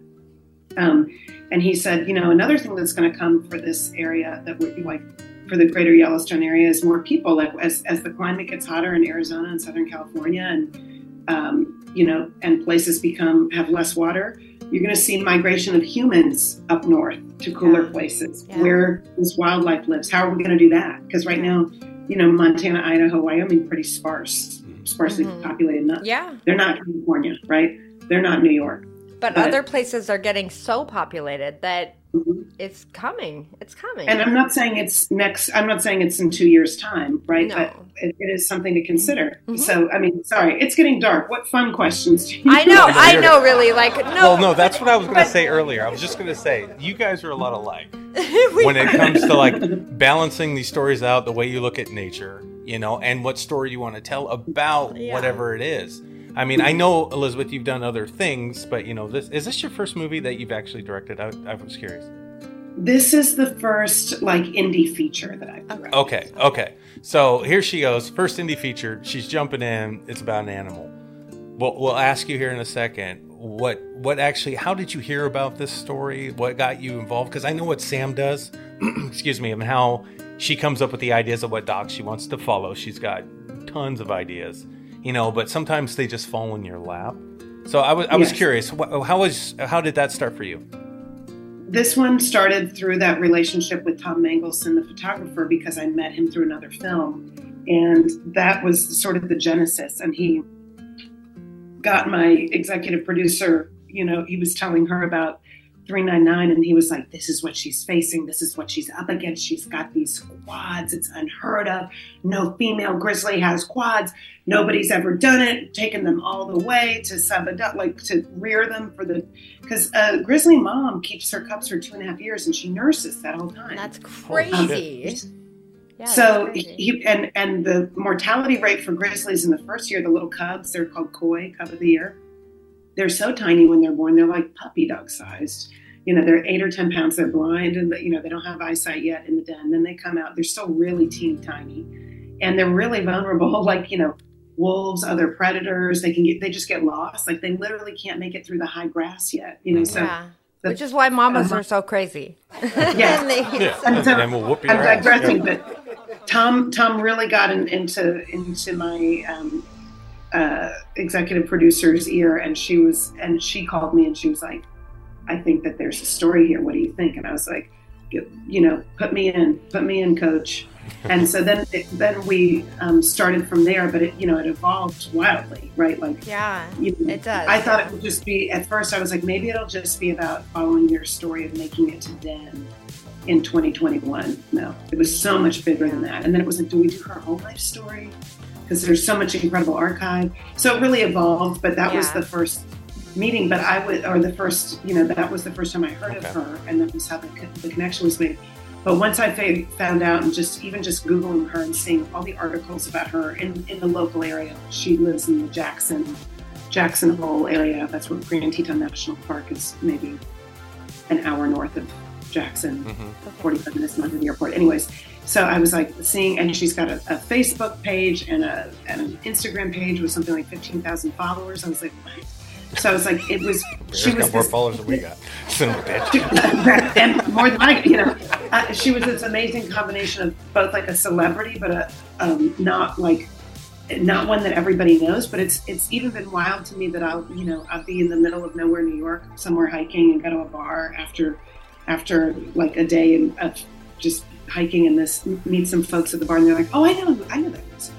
um, and he said, you know, another thing that's going to come for this area that would be like for the greater Yellowstone area is more people. Like as as the climate gets hotter in Arizona and Southern California, and um, you know, and places become have less water, you're going to see migration of humans up north to cooler Yeah. places Yeah. where this wildlife lives. How are we going to do that? Because right now, you know, Montana, Idaho, Wyoming, pretty sparse, sparsely Mhm. populated. Not, Yeah. they're not California, right? They're not New York. But But- other places are getting so populated that Mhm. it's coming. It's coming. And I'm not saying it's next, I'm not saying it's in two years' time, right? No. But it, it is something to consider. Mhm. So, I mean, sorry, it's getting dark. What fun questions do you I know, I know, really. Like, no. Well, no, that's what I was going to but- say earlier. I was just going to say, you guys are a lot alike We- when it comes to like balancing these stories out, the way you look at nature, you know, and what story you want to tell about Yeah. whatever it is. I mean, I know, Elizabeth, you've done other things, but you know, this is this your first movie that you've actually directed? I, I was curious. This is the first like indie feature that I've directed. Okay, okay. So here she goes, first indie feature. She's jumping in. It's about an animal. We'll, we'll ask you here in a second. What what actually? How did you hear about this story? What got you involved? Because I know what Sam does. Excuse me, and how she comes up with the ideas of what docs she wants to follow. She's got tons of ideas, you know. But sometimes they just fall in your lap. So I was I was Yes. curious. wh- How was how did that start for you? This one started through that relationship with Tom Mangelson, the photographer, because I met him through another film. And that was sort of the genesis. And he got my executive producer, you know, he was telling her about three ninety-nine, and he was like, this is what she's facing. This is what she's up against. She's got these quads. It's unheard of. No female grizzly has quads. Nobody's ever done it, taken them all the way to sub-adult, like to rear them for the, because a grizzly mom keeps her cubs for two and a half years and she nurses that whole time. That's Holy crazy. shit. Yeah, so that's crazy. he, and and the mortality rate for grizzlies in the first year, the little cubs, they're called koi, cub of the year. They're so tiny when they're born. They're like puppy dog sized. You know, they're eight or ten pounds. They're blind, and you know they don't have eyesight yet in the den. Then they come out. They're still really teeny tiny, and they're really vulnerable. Like you know, wolves, other predators. They can get. They just get lost. Like they literally can't make it through the high grass yet. You know, so. yeah. the- Which is why mamas uh-huh. are so crazy. Yes. And they- Yeah, And so- and then we'll whoop your I'm ass. digressing, Yeah. but Tom Tom really got in, into into my um, uh, executive producer's ear, and she was and she called me and she was like, "I think that there's a story here. What do you think?" And I was like, "You know, put me in, put me in, coach." And so then it, then we um, started from there, but it you know it evolved wildly, right? Like yeah, you know, it does. I thought yeah. it would just be, at first I was like, maybe it'll just be about following your story of making it to Den in twenty twenty-one. No, it was so much bigger than that. And then it was like, do we do her whole life story? Because there's so much incredible archive. So it really evolved, but that was Yeah. the first meeting. But I would, or the first, you know, that was the first time I heard Okay. of her, and that was how the, the connection was made. But once I fa- found out, and just even just Googling her and seeing all the articles about her in, in the local area, she lives in the Jackson, Jackson Hole area. That's where Grand Teton National Park is, maybe an hour north of Jackson, Mhm. forty-five minutes north of the airport. Anyways, so I was like seeing, and she's got a, a Facebook page and a and an Instagram page with something like fifteen thousand followers. I was like, what? So I was like, it was, she Bear's was got more this, followers than we got. Son of a bitch. and more than I, you know, uh, she was this amazing combination of both like a celebrity, but a um, not like not one that everybody knows. But it's it's even been wild to me that I'll you know I'll be in the middle of nowhere, New York, somewhere hiking, and go to a bar after after like a day of just hiking, and this meet some folks at the bar, and they're like, oh, I know, I know that person.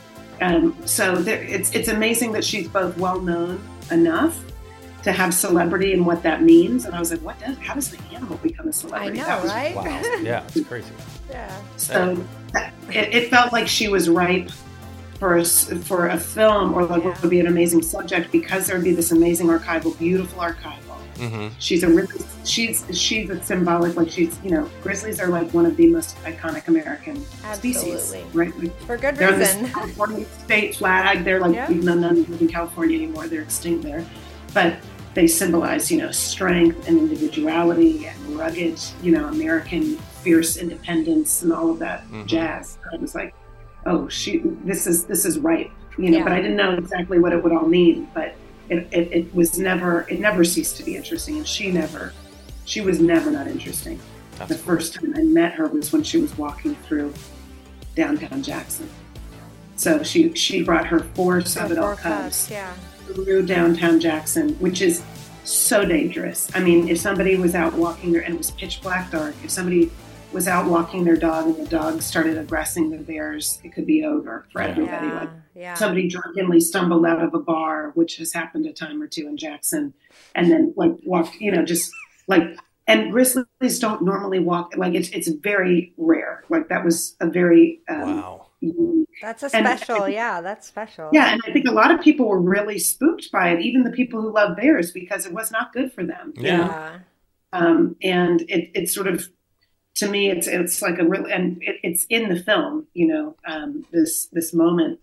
Um, so there, it's it's amazing that she's both well known enough to have celebrity and what that means. And I was like, what does, how does the animal become a I celebrity? know, That was- right? Wow. Yeah, it's crazy. Yeah. So that, it, it felt like she was ripe for a, s- for a film, or like what would be an amazing subject, because there would be this amazing archival, beautiful archival, Mm-hmm. She's a really, she's she's a symbolic, like she's, you know, grizzlies are like one of the most iconic American Absolutely. species, right? Like, For good they're on reason. this California state flag. They're like, Yeah. even though none live in California anymore, they're extinct there. But they symbolize, you know, strength and individuality and rugged, you know, American fierce independence and all of that Mm-hmm. jazz. I was like, oh, shoot, this is this is right, you know. Yeah. But I didn't know exactly what it would all mean. But it, it, it was never, it never ceased to be interesting, and she never, she was never not interesting. That's The first time I met her was when she was walking through downtown Jackson. So she she brought her four Sabadell Four cubs cubs, yeah. through downtown Jackson, which is so dangerous. I mean, if somebody was out walking there and it was pitch black dark, if somebody was out walking their dog and the dog started aggressing the bears, it could be over for Yeah. everybody. Yeah, Like yeah. somebody drunkenly stumbled out of a bar, which has happened a time or two in Jackson, and then like walked, you know, just like, and grizzlies don't normally walk, like it's it's very rare. Like that was a very um, Wow. unique. That's a And- special, yeah, that's special. Yeah, and I think a lot of people were really spooked by it, even the people who love bears, because it was not good for them. you Yeah. know? Yeah. Um, and it, it's sort of, to me, it's it's like a real, and it, it's in the film, you know, um, this this moment.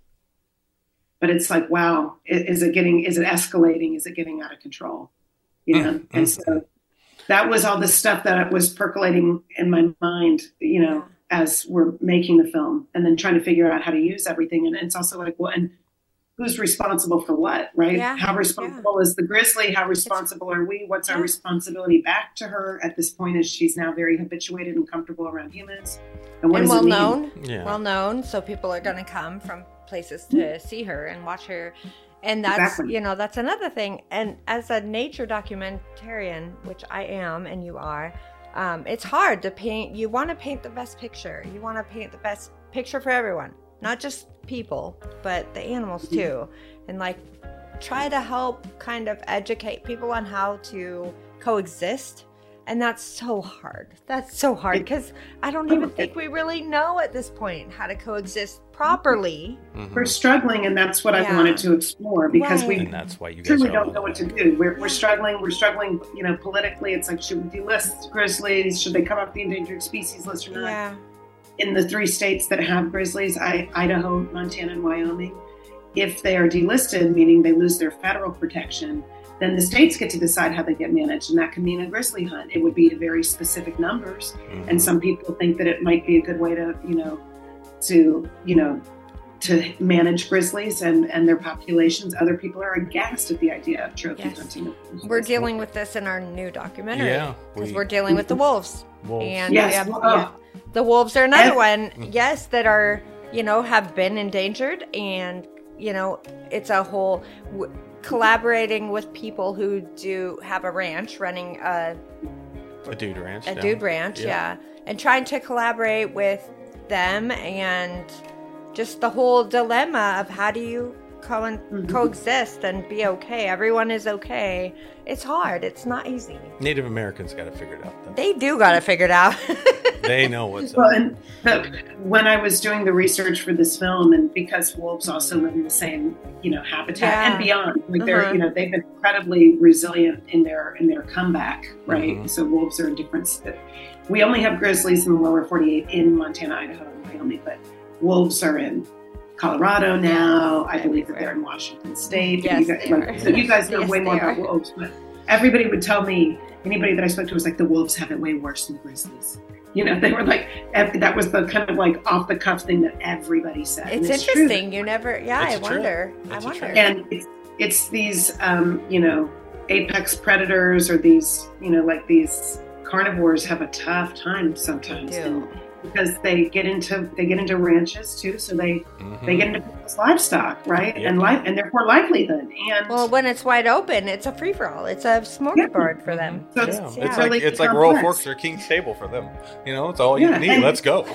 But it's like, wow, i- is it getting, is it escalating? Is it getting out of control? You know, Mm-hmm. and so that was all the stuff that was percolating in my mind, you know, as we're making the film, and then trying to figure out how to use everything. And it's also like, well, and who's responsible for what, right? Yeah, How responsible is the grizzly? How responsible are we? What's our Yeah. responsibility back to her at this point, as she's now very habituated and comfortable around humans? And what And does well it mean? known. Yeah. Well known, so people are going to come from places to see her and watch her. And that's, Exactly. you know, that's another thing. And as a nature documentarian, which I am and you are, um, it's hard to paint. You want to paint the best picture. You want to paint the best picture for everyone, not just people, but the animals too. And like try to help kind of educate people on how to coexist. And that's so hard. That's so hard because I don't even think we really know at this point how to coexist properly. Mhm. We're struggling, and that's what I Yeah. wanted to explore, because Right. we And that's why you guys truly are don't all know what to back. do. We're, we're struggling. We're struggling, you know, politically. It's like, should we delist grizzlies? Should they come off the endangered species list or not? Yeah. In the three states that have grizzlies, I, Idaho, Montana, and Wyoming, if they are delisted, meaning they lose their federal protection, then the states get to decide how they get managed, and that can mean a grizzly hunt. It would be to very specific numbers, Mhm. and some people think that it might be a good way to, you know, to, you know, to manage grizzlies and, and their populations. Other people are aghast at the idea of trophy Yes. hunting. We're dealing with this in our new documentary. Yeah, Because we- we, are dealing with the wolves. Wolves. And Yes, we have, well, yeah, the wolves are another Ev- one, yes, that are, you know, have been endangered. And, you know, it's a whole w- collaborating with people who do have a ranch, running a, A dude ranch. a down- dude ranch, yeah. And trying to collaborate with them and just the whole dilemma of how do you co- Mhm. coexist and be okay. Everyone is okay. It's hard. It's not easy. Native Americans got to figure it out. Though. They do got to figure it out. They know what's Well, up. and the, when I was doing the research for this film, and because wolves also live in the same, you know, habitat Yeah. and beyond, like they're, Uh-huh. you know, they've been incredibly resilient in their in their comeback, right? Mhm. So wolves are a different. st- We only have grizzlies in the lower forty-eight in Montana, Idaho, and Wyoming, but wolves are in Colorado now. I believe that they're in Washington State. Yes, you guys, they like, are. so you guys know Yes, way more they about are. wolves, but everybody would tell me, anybody that I spoke to was like, the wolves have it way worse than the grizzlies. You know, they were like, ev- that was the kind of like off the cuff thing that everybody said. And It's true. interesting. You never, yeah, It's I true. wonder. I It's a wonder. true. And it's, it's these, um, you know, apex predators, or these, you know, like these carnivores have a tough time sometimes. They do. And because they get into, they get into ranches too. So they, Mhm. they get into people's livestock, right? Yep. And life, and therefore livelihood. And Well, when it's wide open, it's a free for all. It's a smorgasbord for them. so Yeah. it's, It's, yeah. like really it's like Royal complex. Forks or King's Table for them. You know, it's all you Yeah, can eat. and- Let's go.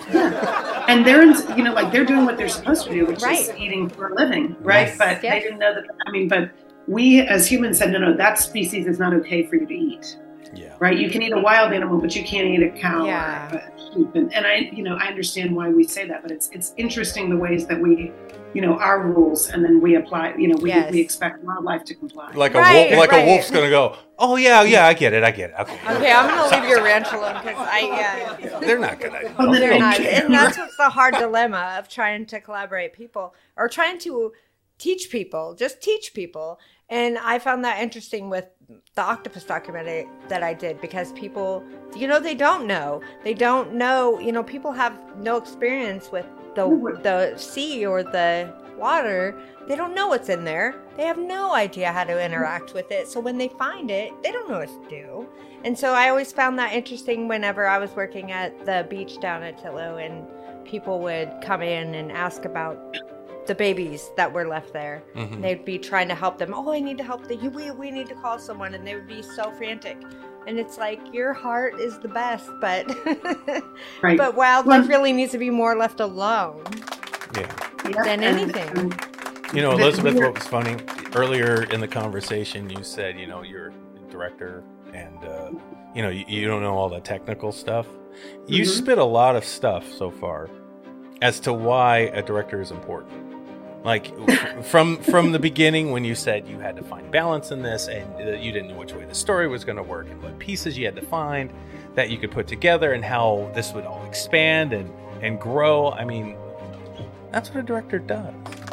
And they're, in, you know, like they're doing what they're supposed to do, which Right. is eating for a living, right? Yes. But Yes. they didn't know that. I mean, but we as humans said, no, no, that species is not okay for you to eat, Yeah. right? You can eat a wild animal, but you can't eat a cow Yeah. or a sheep. And, and I, you know, I understand why we say that, but it's it's interesting the ways that we you know, our rules, and then we apply, you know, we, Yes. we expect wildlife to comply. Like a Right, wolf, like right. a wolf's gonna go. Oh yeah, yeah, I get it, I get it. Okay, Okay, I'm gonna leave your ranch alone because I. Uh, they're not gonna. Oh, They're they not, care. and that's what's the hard dilemma of trying to collaborate people or trying to teach people, just teach people. And I found that interesting with the octopus documentary that I did because people, you know, they don't know. They don't know. You know, people have no experience with the the sea or the water. They don't know what's in there. They have no idea how to interact with it. So when they find it, they don't know what to do. And so I always found that interesting whenever I was working at the beach down at Tillow and people would come in and ask about the babies that were left there. Mhm. They'd be trying to help them. Oh, I need to help them. We, we need to call someone. And they would be so frantic. And it's like, your heart is the best, but Right. but wildlife Well- really needs to be more left alone Yeah. Yeah, than and- anything. and You know, The- Elizabeth, we're- what was funny earlier in the conversation, you said, you know, you're a director and, uh, you know, you, you don't know all the technical stuff. You Mhm. spit a lot of stuff so far as to why a director is important. Like f- from from the beginning, when you said you had to find balance in this, and uh, you didn't know which way the story was going to work, and what pieces you had to find that you could put together, and how this would all expand and and grow. I mean, that's what a director does.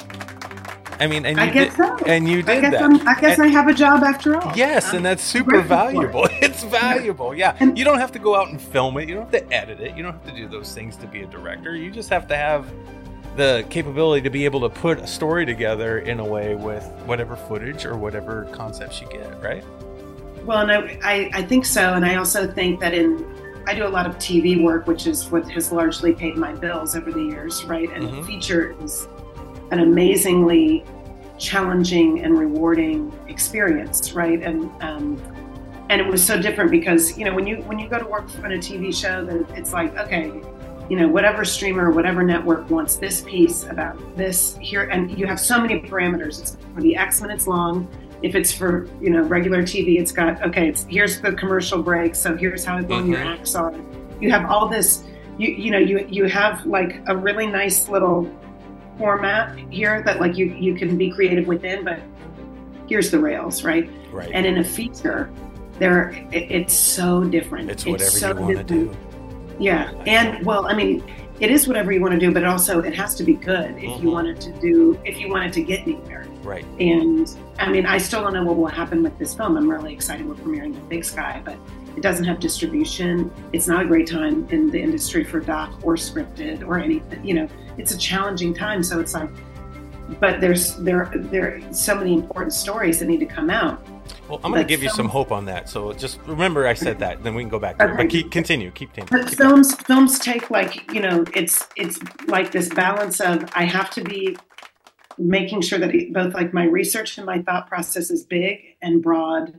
I mean, and you I guess did, so. and you I did guess, that. I'm, I guess And- I have a job after all. Yes, I'm and that's super grateful for it. valuable. It's valuable. Yeah. And- You don't have to go out and film it. You don't have to edit it. You don't have to do those things to be a director. You just have to have the capability to be able to put a story together in a way with whatever footage or whatever concepts you get, right? Well, and I, I, I think so. And I also think that in, I do a lot of T V work, which is what has largely paid my bills over the years, right? And Mhm. feature is an amazingly challenging and rewarding experience, right? And um, and it was so different because, you know, when you when you go to work on a T V show, that it's like, okay, you know, whatever streamer, whatever network wants this piece about this here, and you have so many parameters. It's going to be X minutes long. If it's for, you know, regular T V, it's got, okay, it's here's the commercial break, so here's how long your Mhm. acts are. You have all this, you you know, you you have like a really nice little format here that like you you can be creative within, but here's the rails, right? Right. And in a feature, there it, it's so different. it's whatever so you want to different. do. Yeah, and well, I mean, it is whatever you want to do, but also it has to be good if you Mhm. want it to do, if you want it to get anywhere. Right. And I mean, I still don't know what will happen with this film. I'm really excited we're premiering The Big Sky, but it doesn't have distribution. It's not a great time in the industry for doc or scripted or anything. You know, it's a challenging time. So it's like, but there's there there are so many important stories that need to come out. Well, I'm going to But give you some films- hope on that. So just remember I said that, then we can go back to it. Okay. But keep, continue. Keep keep- But keep films films take like, you know, it's it's like this balance of I have to be making sure that it, both like my research and my thought process is big and broad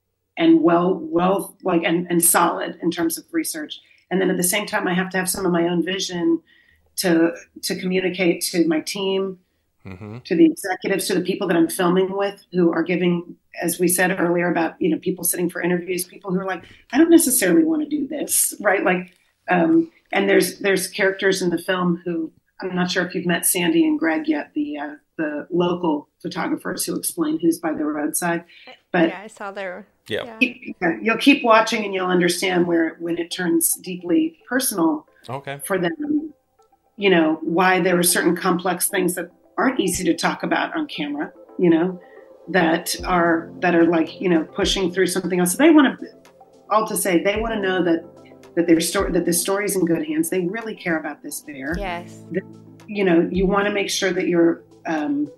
and well well like and, and solid in terms of research. And then at the same time I have to have some of my own vision to to communicate to my team, Mhm. to the executives, to the people that I'm filming with who are giving, as we said earlier about, you know, people sitting for interviews, people who are like, I don't necessarily want to do this, right? Like, um, and there's there's characters in the film who, I'm not sure if you've met Sandy and Greg yet, the uh, the local photographers who explain who's by the roadside. But yeah, I saw their. Yeah. keep, you'll keep watching and you'll understand where when it turns deeply personal Okay. for them, you know, why there are certain complex things that aren't easy to talk about on camera, you know, that are that are like, you know, pushing through something else. So they want to, all to say, they want to know that that their story, that the story's in good hands. They really care about this bear. Yes. You know, you want to make sure that you're um,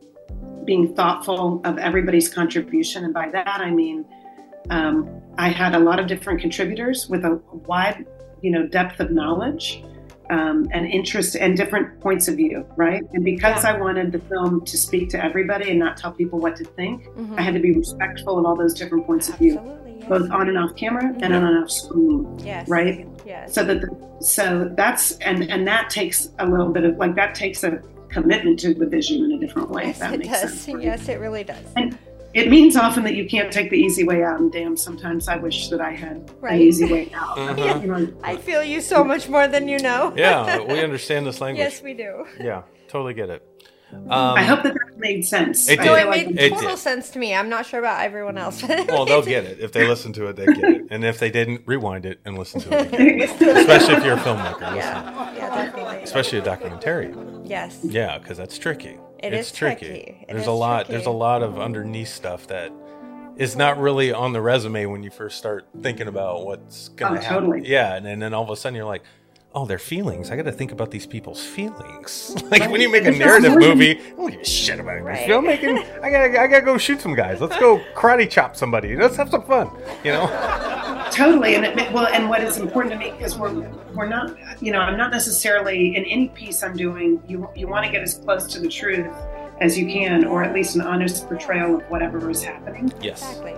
being thoughtful of everybody's contribution, and by that I mean, um, I had a lot of different contributors with a wide, you know, depth of knowledge. Um, and interest and different points of view, right? And because Yeah. I wanted the film to speak to everybody and not tell people what to think, Mhm. I had to be respectful of all those different points of view, Absolutely. Yes. both on and off camera and on and off screen, Yes. right? Yes. So that, the, so that's and and that takes a little bit of like that takes a commitment to the vision in a different way. if Yes, that it makes does. sense. right? Yes, it really does. And it means often that you can't take the easy way out. And damn, sometimes I wish that I had Right. an easy way out. Mhm. You know, I feel you so much more than you know. Yeah, we understand this language. Yes, we do. Yeah, totally get it. Um, I hope that that made sense. It I did. No, feel it like- made It total did. sense to me. I'm not sure about everyone else. Well, they'll get it. If they listen to it, they get it. And if they didn't, rewind it and listen to it again. Especially if you're a filmmaker. Listen. Yeah, yeah, definitely. Especially a documentary. Yes. Yeah, because that's tricky. It it's is tricky. tricky. It There's is a lot. tricky. There's a lot of underneath stuff that is not really on the resume when you first start thinking about what's going to Oh, happen. totally. Yeah, and, and then all of a sudden you're like, oh, their feelings. I got to think about these people's feelings. Like when you make a narrative movie, I don't give a shit about Right. right. filmmaking. I gotta, I gotta go shoot some guys. Let's go karate chop somebody. Let's have some fun. You know. Totally, and it, well, and what is important to me because we're we're not, you know, I'm not necessarily in any piece I'm doing. You you want to get as close to the truth as you can, or at least an honest portrayal of whatever is happening. Yes. Exactly.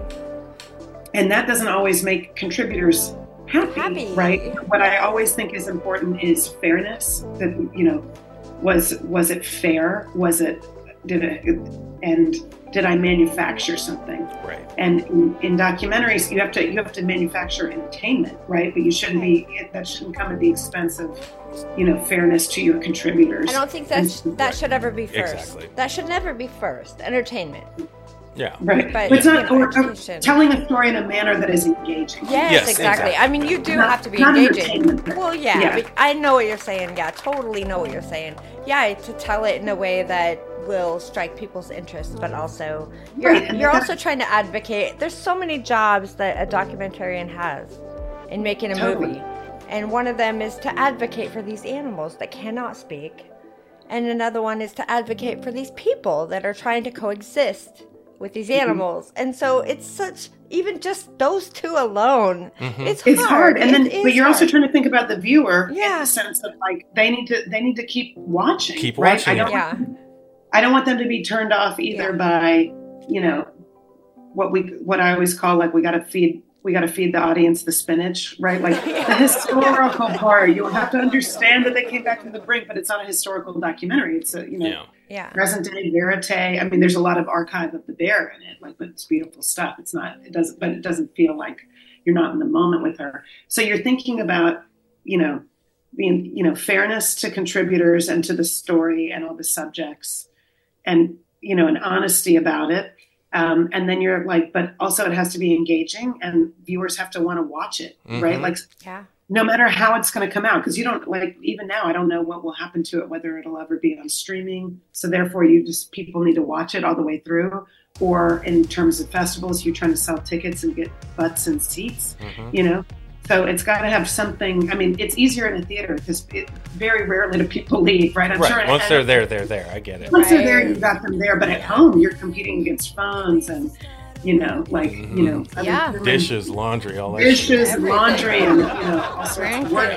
And that doesn't always make contributors happy, Happy. right? What I always think is important is fairness. That, you know, was was it fair? Was it did it and did I manufacture something? Right. And in, in documentaries, you have to you have to manufacture entertainment, right? But you shouldn't be it, that shouldn't come at the expense of, you know, fairness to your contributors. I don't think that's, that should ever be first. Exactly. That should never be first. Entertainment. Yeah. Right, But, but, it's not you know, or, or education. telling a story in a manner that is engaging. Yes, Yes, exactly. exactly. I mean, you do Not- have to be not engaging. entertainment. Well, yeah, Yeah. but I know what you're saying. Yeah, totally know what you're saying. Yeah, to tell it in a way that will strike people's interest, but also you're Right, and you're that- also trying to advocate. There's so many jobs that a documentarian has in making a Totally. movie, and one of them is to advocate for these animals that cannot speak, and another one is to advocate for these people that are trying to coexist with these Mm-hmm. animals. And so it's such, even just those two alone, it's, It's hard, and then It but is you're also hard. trying to think about the viewer in Yeah. the sense of like they need to they need to keep watching. Keep right? watching I it. don't, Yeah. I don't want them to be turned off either Yeah. by, you know, what we what I always call like we got to feed we got to feed the audience the spinach, right? Like the historical part. You have to understand that they came back from the brink, but it's not a historical documentary. It's a you know. Yeah. Yeah. Present day verite. I mean, there's a lot of archive of the bear in it, like, but it's beautiful stuff. It's not, it doesn't, but it doesn't feel like you're not in the moment with her. So you're thinking about, you know, being, you know, fairness to contributors and to the story and all the subjects, and you know, an honesty about it. Um, and then you're like, but also it has to be engaging, and viewers have to want to watch it, right? Mhm. Like, Yeah. no matter how it's going to come out, because you don't like, even now, I don't know what will happen to it, whether it'll ever be on streaming. So therefore you just, people need to watch it all the way through, or in terms of festivals, you're trying to sell tickets and get butts and seats, Mhm. you know? So it's got to have something. I mean, it's easier in a theater because very rarely do people leave, right? I'm Right. sure. Once and- they're there, they're there. I get it. Once they're there, Right. you've got them there. But at home, you're competing against phones and, you know, like, Mhm. you know, other Yeah. women- Dishes, laundry, all that. dishes, and Everything. laundry, and, you know, all sorts of work.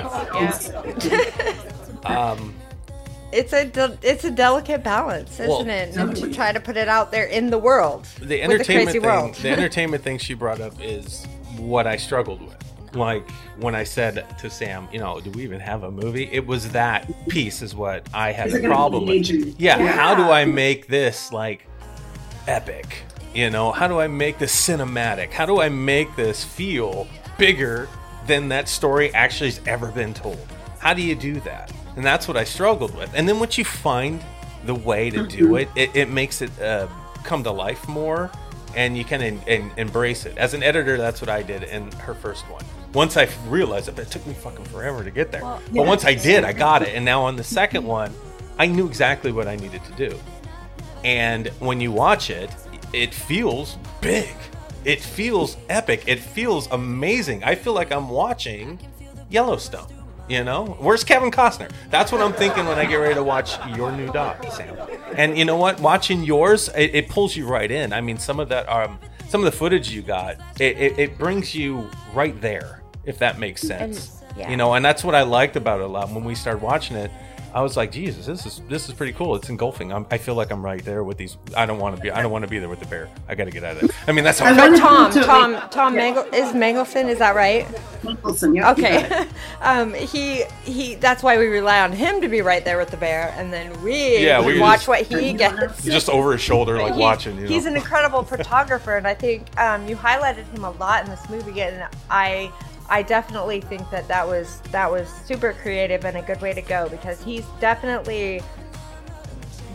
Grandkids, Um, It's a de- it's a delicate balance, isn't Well, it? And to try to put it out there in the world, the with entertainment crazy thing, world. the entertainment thing she brought up is what I struggled with. Like when I said to Sam, you know, do we even have a movie? It was that piece is what I had Is a it gonna problem engage with. you? Yeah, Yeah. how do I make this like epic? You know, how do I make this cinematic? How do I make this feel bigger than that story actually has ever been told? How do you do that? And that's what I struggled with. And then once you find the way to do it, it, it makes it uh, come to life more, and you can en- en- embrace it. As an editor, that's what I did in her first one. Once I realized it, but it took me fucking forever to get there. Well, but yeah. once I did, I got it. And now on the second one, I knew exactly what I needed to do. And when you watch it, it feels big. It feels epic. It feels amazing. I feel like I'm watching Yellowstone. You know, where's Kevin Costner? That's what I'm thinking when I get ready to watch your new doc, Sam. And you know what? Watching yours, it, it pulls you right in. I mean, some of that, um, some of the footage you got, it, it, it brings you right there, if that makes sense. And- yeah. You know, and that's what I liked about it a lot. When we started watching it, I was like, Jesus, this is this is pretty cool. It's engulfing. I'm, I feel like I'm right there with these. I don't want to be. I don't want to be there with the bear. I got to get out of there. I mean, that's how. I I love felt. Tom, So, Tom, like- Tom Mangel is Mangelson. Is that right? Nicholson, yep, you got Okay. it. um, he he. That's why we rely on him to be right there with the bear, and then we, Yeah, we watch just- what he gets. Just over his shoulder, like He- watching. You know? He's an incredible photographer, and I think um, you highlighted him a lot in this movie, and I I definitely think that that was that was super creative and a good way to go, because he's definitely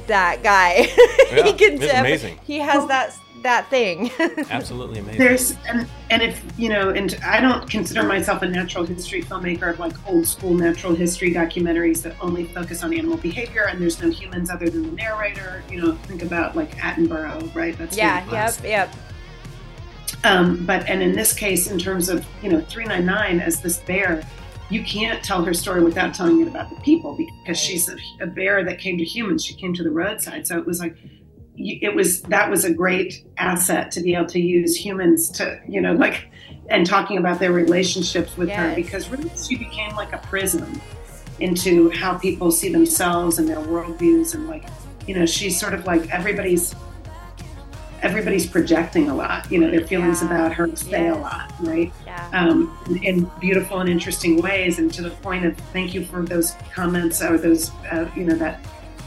that guy. Yeah, he can it's def- amazing. He has that that thing. Absolutely amazing. There's and and if you know, and I don't consider myself a natural history filmmaker of like old school natural history documentaries that only focus on animal behavior and there's no humans other than the narrator. You know, think about like Attenborough, right? That's yeah. really classic. Yep. Yep. Um, but and in this case, in terms of you know three ninety-nine as this bear, you can't tell her story without telling it about the people because she's a, a bear that came to humans. She came to the roadside, so it was like it was that was a great asset to be able to use humans to you know like and talking about their relationships with Yes. her because really she became like a prism into how people see themselves and their worldviews and like you know she's sort of like everybody's. Everybody's projecting a lot, you know, their feelings Yeah. about her say Yes. a lot, right? Yeah. Um, in beautiful and interesting ways, and to the point of thank you for those comments or those, uh, you know, that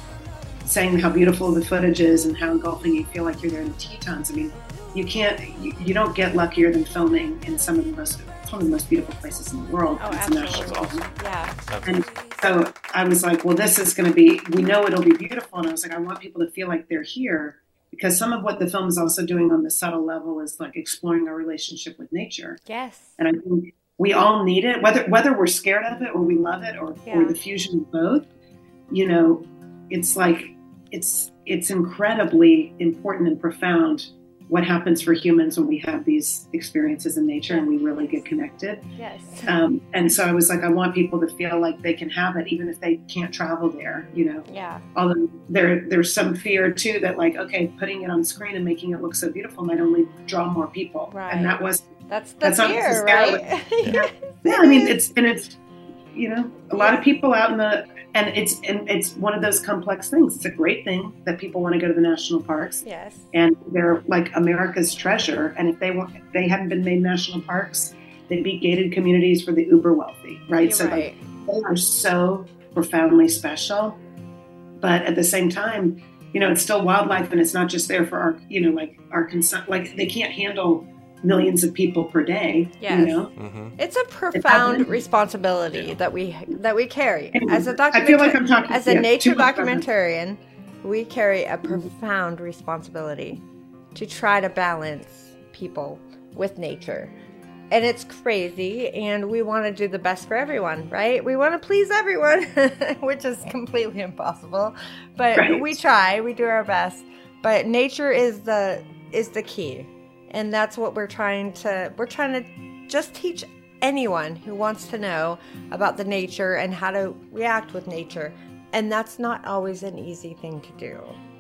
saying how beautiful the footage is and how engulfing you feel like you're there in the Tetons. I mean, you can't, you, you don't get luckier than filming in some of the most, it's one of the most beautiful places in the world. Oh, It's absolutely. national. Yeah. And so I was like, well, this is going to be, we know it'll be beautiful. And I was like, I want people to feel like they're here. Because some of what the film is also doing on the subtle level is like exploring our relationship with nature. Yes. And I think we all need it, whether whether we're scared of it or we love it or, Yeah. or the fusion of both. You know, it's like it's it's incredibly important and profound what happens for humans when we have these experiences in nature and we really get connected. Yes. Um, and so I was like, I want people to feel like they can have it even if they can't travel there, you know. Yeah. Although there there's some fear too that like, okay, putting it on screen and making it look so beautiful might only draw more people. Right. And that was That's the That's not fear, necessarily- right? Yeah. yeah, I mean it's and it's you know, a lot of people out in the and it's and it's one of those complex things. It's a great thing that people want to go to the national parks. Yes. And they're like America's treasure. And if they want, if they hadn't been made national parks, they'd be gated communities for the uber wealthy, right? You're so right. like they are so profoundly special. But at the same time, you know, it's still wildlife, and it's not just there for our, you know, like our consent. Like they can't handle millions of people per day. Yes. You know, hmm It's a profound happening. responsibility that we that we carry Anyway, as a I feel like documentarian. I'm talking As a yeah, nature too much. documentarian, we carry a profound responsibility to try to balance people with nature. And it's crazy, and we want to do the best for everyone, right? We want to please everyone, which is completely impossible. But Right. we try, we do our best. But nature is the is the key. And that's what we're trying to we're trying to just teach anyone who wants to know about the nature and how to react with nature. And that's not always an easy thing to do.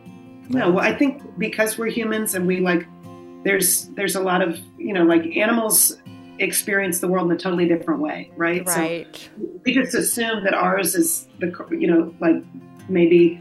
No, well, I think because we're humans and we like, there's there's a lot of you know like animals experience the world in a totally different way, right? Right. So we just assume that ours is the you know like maybe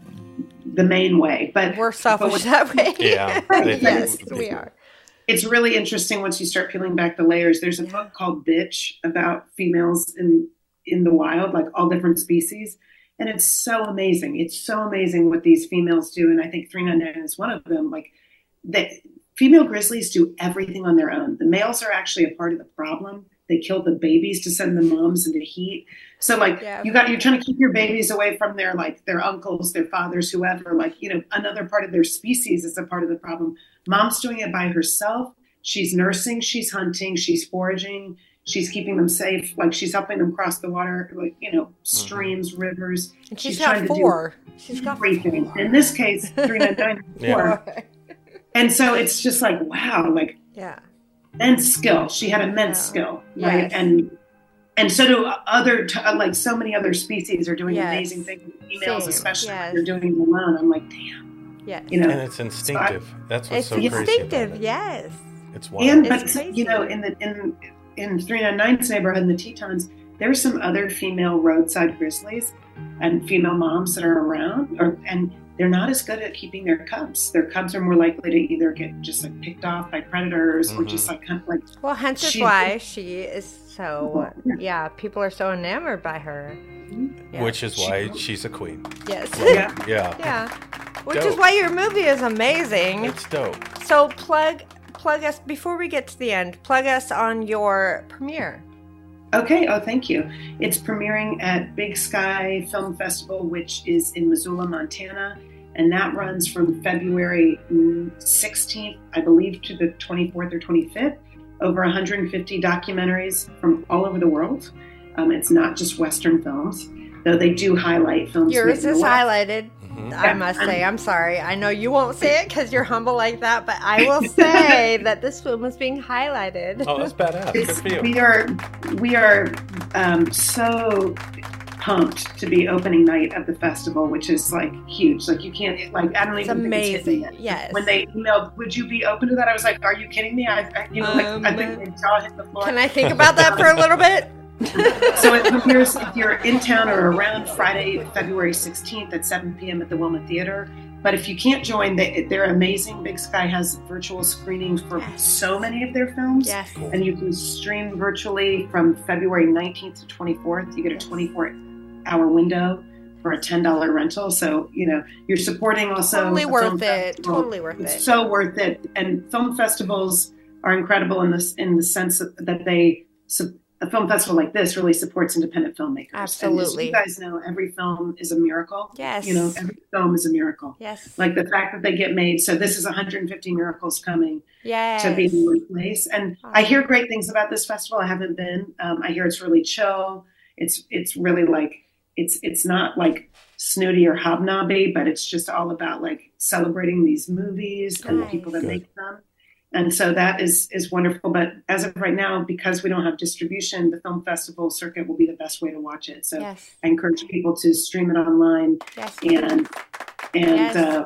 the main way, but We're selfish but that way. Yeah. They- Yes, they- we are. it's really interesting once you start peeling back the layers. There's a book called Bitch about females in in the wild, like all different species. And it's so amazing. It's so amazing what these females do. And I think three ninety-nine is one of them. Like that female grizzlies do everything on their own. The males are actually a part of the problem. They kill the babies to send the moms into heat. So like Yeah. you got, you're trying to keep your babies away from their, like their uncles, their fathers, whoever, like, you know, another part of their species is a part of the problem. Mom's doing it by herself. She's nursing, she's hunting, she's foraging, she's keeping them safe. Like she's helping them cross the water, like, you know, streams, rivers. And she's trying got to do four. She's got everything. four. In this case, three ninety-nine, Yeah. four. And so it's just like, wow, like Yeah. immense skill. She had immense Yeah. skill, right? Yes. And and so do other, t- like so many other species are doing Yes. amazing things. Females, Same. especially, Yes. when they're doing it alone. I'm like, damn, Yes. you know. And it's instinctive. That's what's It's so crazy. instinctive, about it. yes. It's wild. And It's but crazy. you know, in the in in three ninety-nine's neighborhood in the Tetons, there's some other female roadside grizzlies and female moms that are around, or and they're not as good at keeping their cubs. Their cubs are more likely to either get just like picked off by predators or Mhm. just like kind of like Well, hence is She- why she is so, Yeah. yeah, people are so enamored by her. Yeah. Which is why she's a queen. Yes. yeah. Yeah. Yeah. Which Dope. is why your movie is amazing. It's dope. So plug plug us before we get to the end. Plug us on your premiere. Okay. Oh, thank you. It's premiering at Big Sky Film Festival, which is in Missoula, Montana. and that runs from February sixteenth, I believe, to the twenty-fourth or twenty-fifth. Over one hundred fifty documentaries from all over the world. Um, it's not just Western films, though they do highlight films. Yours is highlighted. Mm-hmm. I must say, I'm sorry. I know you won't say it because you're humble like that, but I will say that this film is being highlighted. Oh, that's badass. Good for you. We are, we are um, so pumped to be opening night of the festival, which is like huge. Like you can't, like I don't It's even amazing. think it's hit me yet. Yes. When they emailed, would you be open to that? I was like, are you kidding me? I, I you know, like, Um, I think my jaw hit the floor. Can I think about that for a little bit? So if you're, if you're in town or around Friday, February sixteenth at seven p.m. at the Wilma Theater, but if you can't join, they, they're amazing. Big Sky has virtual screenings for Yes. so many of their films. Yes. And you can stream virtually from February nineteenth to twenty-fourth. You get a twenty-four hour window for a ten dollars rental. So, you know, you're supporting also Totally a worth film it. festival. Totally worth It's it. so worth it. And film festivals are incredible in this, in the sense that they, a film festival like this really supports independent filmmakers. Absolutely. And as you guys know, every film is a miracle. Yes. You know, every film is a miracle. Yes. Like the fact that they get made. So this is one hundred fifty miracles coming Yes. to be in one place. And I hear great things about this festival. I haven't been. Um, I hear it's really chill. It's it's really like it's it's not like snooty or hobnobby, but it's just all about like celebrating these movies and the Nice. people that Good. make them. And so that is is wonderful. But as of right now, because we don't have distribution, the film festival circuit will be the best way to watch it. So Yes. I encourage people to stream it online Yes. and and Yes. uh,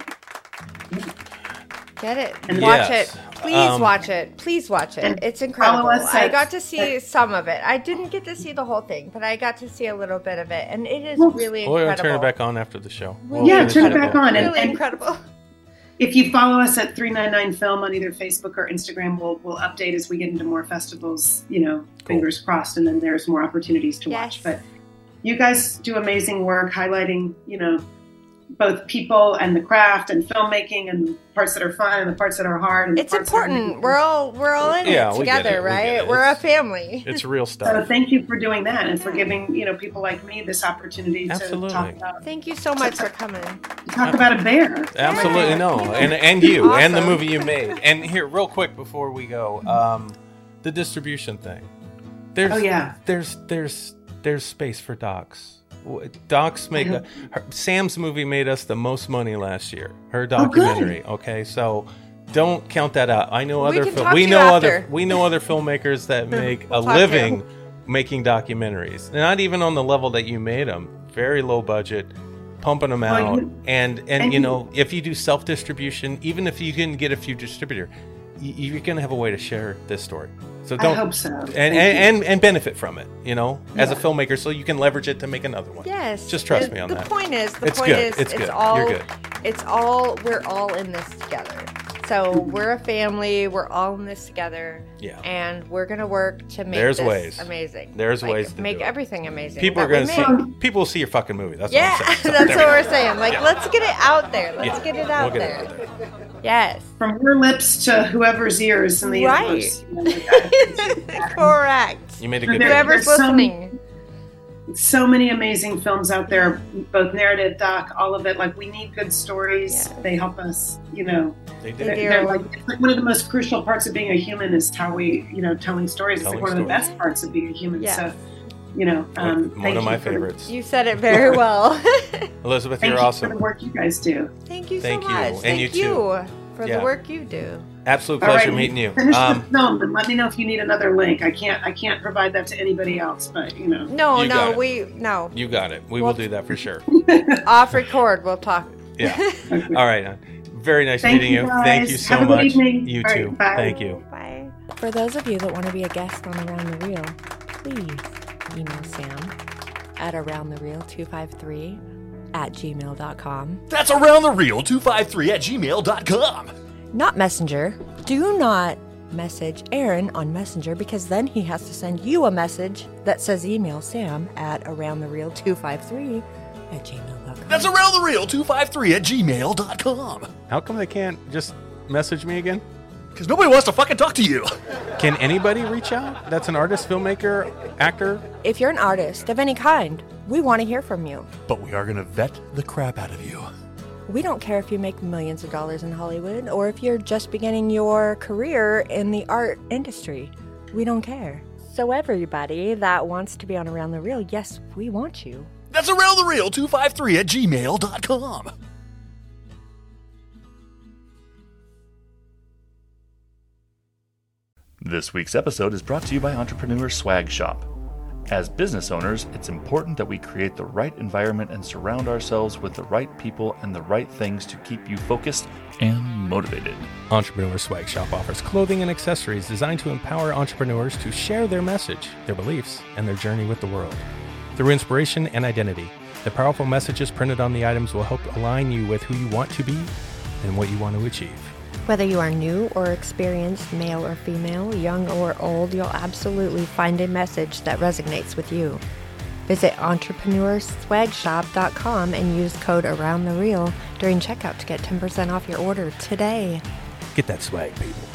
Get it. And watch Yes. it. Please Um, watch it. Please watch it. and It's incredible. follow us I at- got to see some of it. I didn't get to see the whole thing, but I got to see a little bit of it, and it is Well, really We'll incredible. turn it back on after the show. Really We'll Yeah, finish turn it up. back on. And- Really and- incredible. If you follow us at three ninety-nine Film on either Facebook or Instagram, we'll we'll update as we get into more festivals, you know, fingers crossed, and then there's more opportunities to Yes. watch. But you guys do amazing work highlighting, you know, both people and the craft and filmmaking and the parts that are fun and the parts that are hard. And the It's parts that are important. amazing. We're all we're all in Yeah, it we get together, it. We right? get it. We're a It's- family. It's real So stuff. thank you for doing that and for giving, you know, people like me this opportunity to Absolutely. talk about, Thank you so much for coming. to talk about a bear. Absolutely Yeah. no, and and you and the Awesome. movie you made. And here, real quick before we go, um, the distribution thing. There's Oh, yeah. there's there's there's space for docs. W- Docs make a, her, Sam's movie made us the most money last year. Her Oh, good. documentary. Okay, so don't count that out. I know We other can fil- talk we to know you other after. we know other filmmakers that make We'll a talk to living you. making documentaries. Not even on the level that you made them. Very low budget, pumping them Well, out, you- and and, and you you- know if you do self distribution, even if you can get a few distributor, y- you're gonna have a way to share this story. So I don't hope so. and Thank and, you. and and benefit from it. You know, as a Yeah. filmmaker, so you can leverage it to make another one. Yes. Just trust And me on the that. point is, the It's point good. is, It's good. all, You're good. it's all, we're all in this together. So we're a family. We're all in this together. Yeah. And we're gonna work to make There's this ways. amazing. There's Like, ways to make do it. everything amazing. People are that we gonna make. see. People will see your fucking movie. That's Yeah, what I'm saying. So that's there what we we're go. saying. Like, Yeah. let's get it out there. Let's Yeah. get it out We'll get there. it out there. Yes. From your lips to whoever's ears in the Right. universe. You know, that- Correct. You made a There- good. there- Whoever's there's so- listening. so many amazing films out there, both narrative, doc, all of it. Like we need good stories. Yes. They help us, you know. They They did. do. They're like, it's like one of the most crucial parts of being a human is how we, you know, telling stories. It's Telling like one of the stories. best parts of being a human. Yes. So, you know, um, One thank of my you for- favorites. You said it very well. Elizabeth, Thank you're you awesome. for the work you guys do. Thank you Thank so you. much. And Thank you you, too. for Yeah. the work you do. Absolute All pleasure right, meeting you. Finish Um, the film and let me know if you need another link. I can't. I can't provide that to anybody else. But you know. No, You got no, it. we no. you got it. We Well- will do that for sure. Off record, we'll talk. Yeah. All right. uh, Very nice Thank meeting you, you. guys. Thank you so Have a good much. evening. You All right, too. bye. Thank you. Bye. For those of you that want to be a guest on Around the Reel, please email Sam at around the reel two five three at gmail dot com. That's around the reel two five three at gmail dot com. Not Messenger. Do not message Aaron on Messenger because then he has to send you a message that says email Sam at around the reel two five three at gmail dot com. That's around the reel two five three at gmail dot com. How come they can't just message me again? Because nobody wants to fucking talk to you. Can anybody reach out? That's an artist, filmmaker, actor. If you're an artist of any kind, we want to hear from you. But we are going to vet the crap out of you. We don't care if you make millions of dollars in Hollywood or if you're just beginning your career in the art industry. We don't care. So everybody that wants to be on Around the Reel, yes, we want you. That's Around the Reel two five three at gmail dot com. This week's episode is brought to you by Entrepreneur Swag Shop. As business owners, it's important that we create the right environment and surround ourselves with the right people and the right things to keep you focused and motivated. Entrepreneur Swag Shop offers clothing and accessories designed to empower entrepreneurs to share their message, their beliefs, and their journey with the world. Through inspiration and identity, the powerful messages printed on the items will help align you with who you want to be and what you want to achieve. Whether you are new or experienced, male or female, young or old, you'll absolutely find a message that resonates with you. Visit entrepreneur swag shop dot com and use code AroundTheReel during checkout to get ten percent off your order today. Get that swag, people.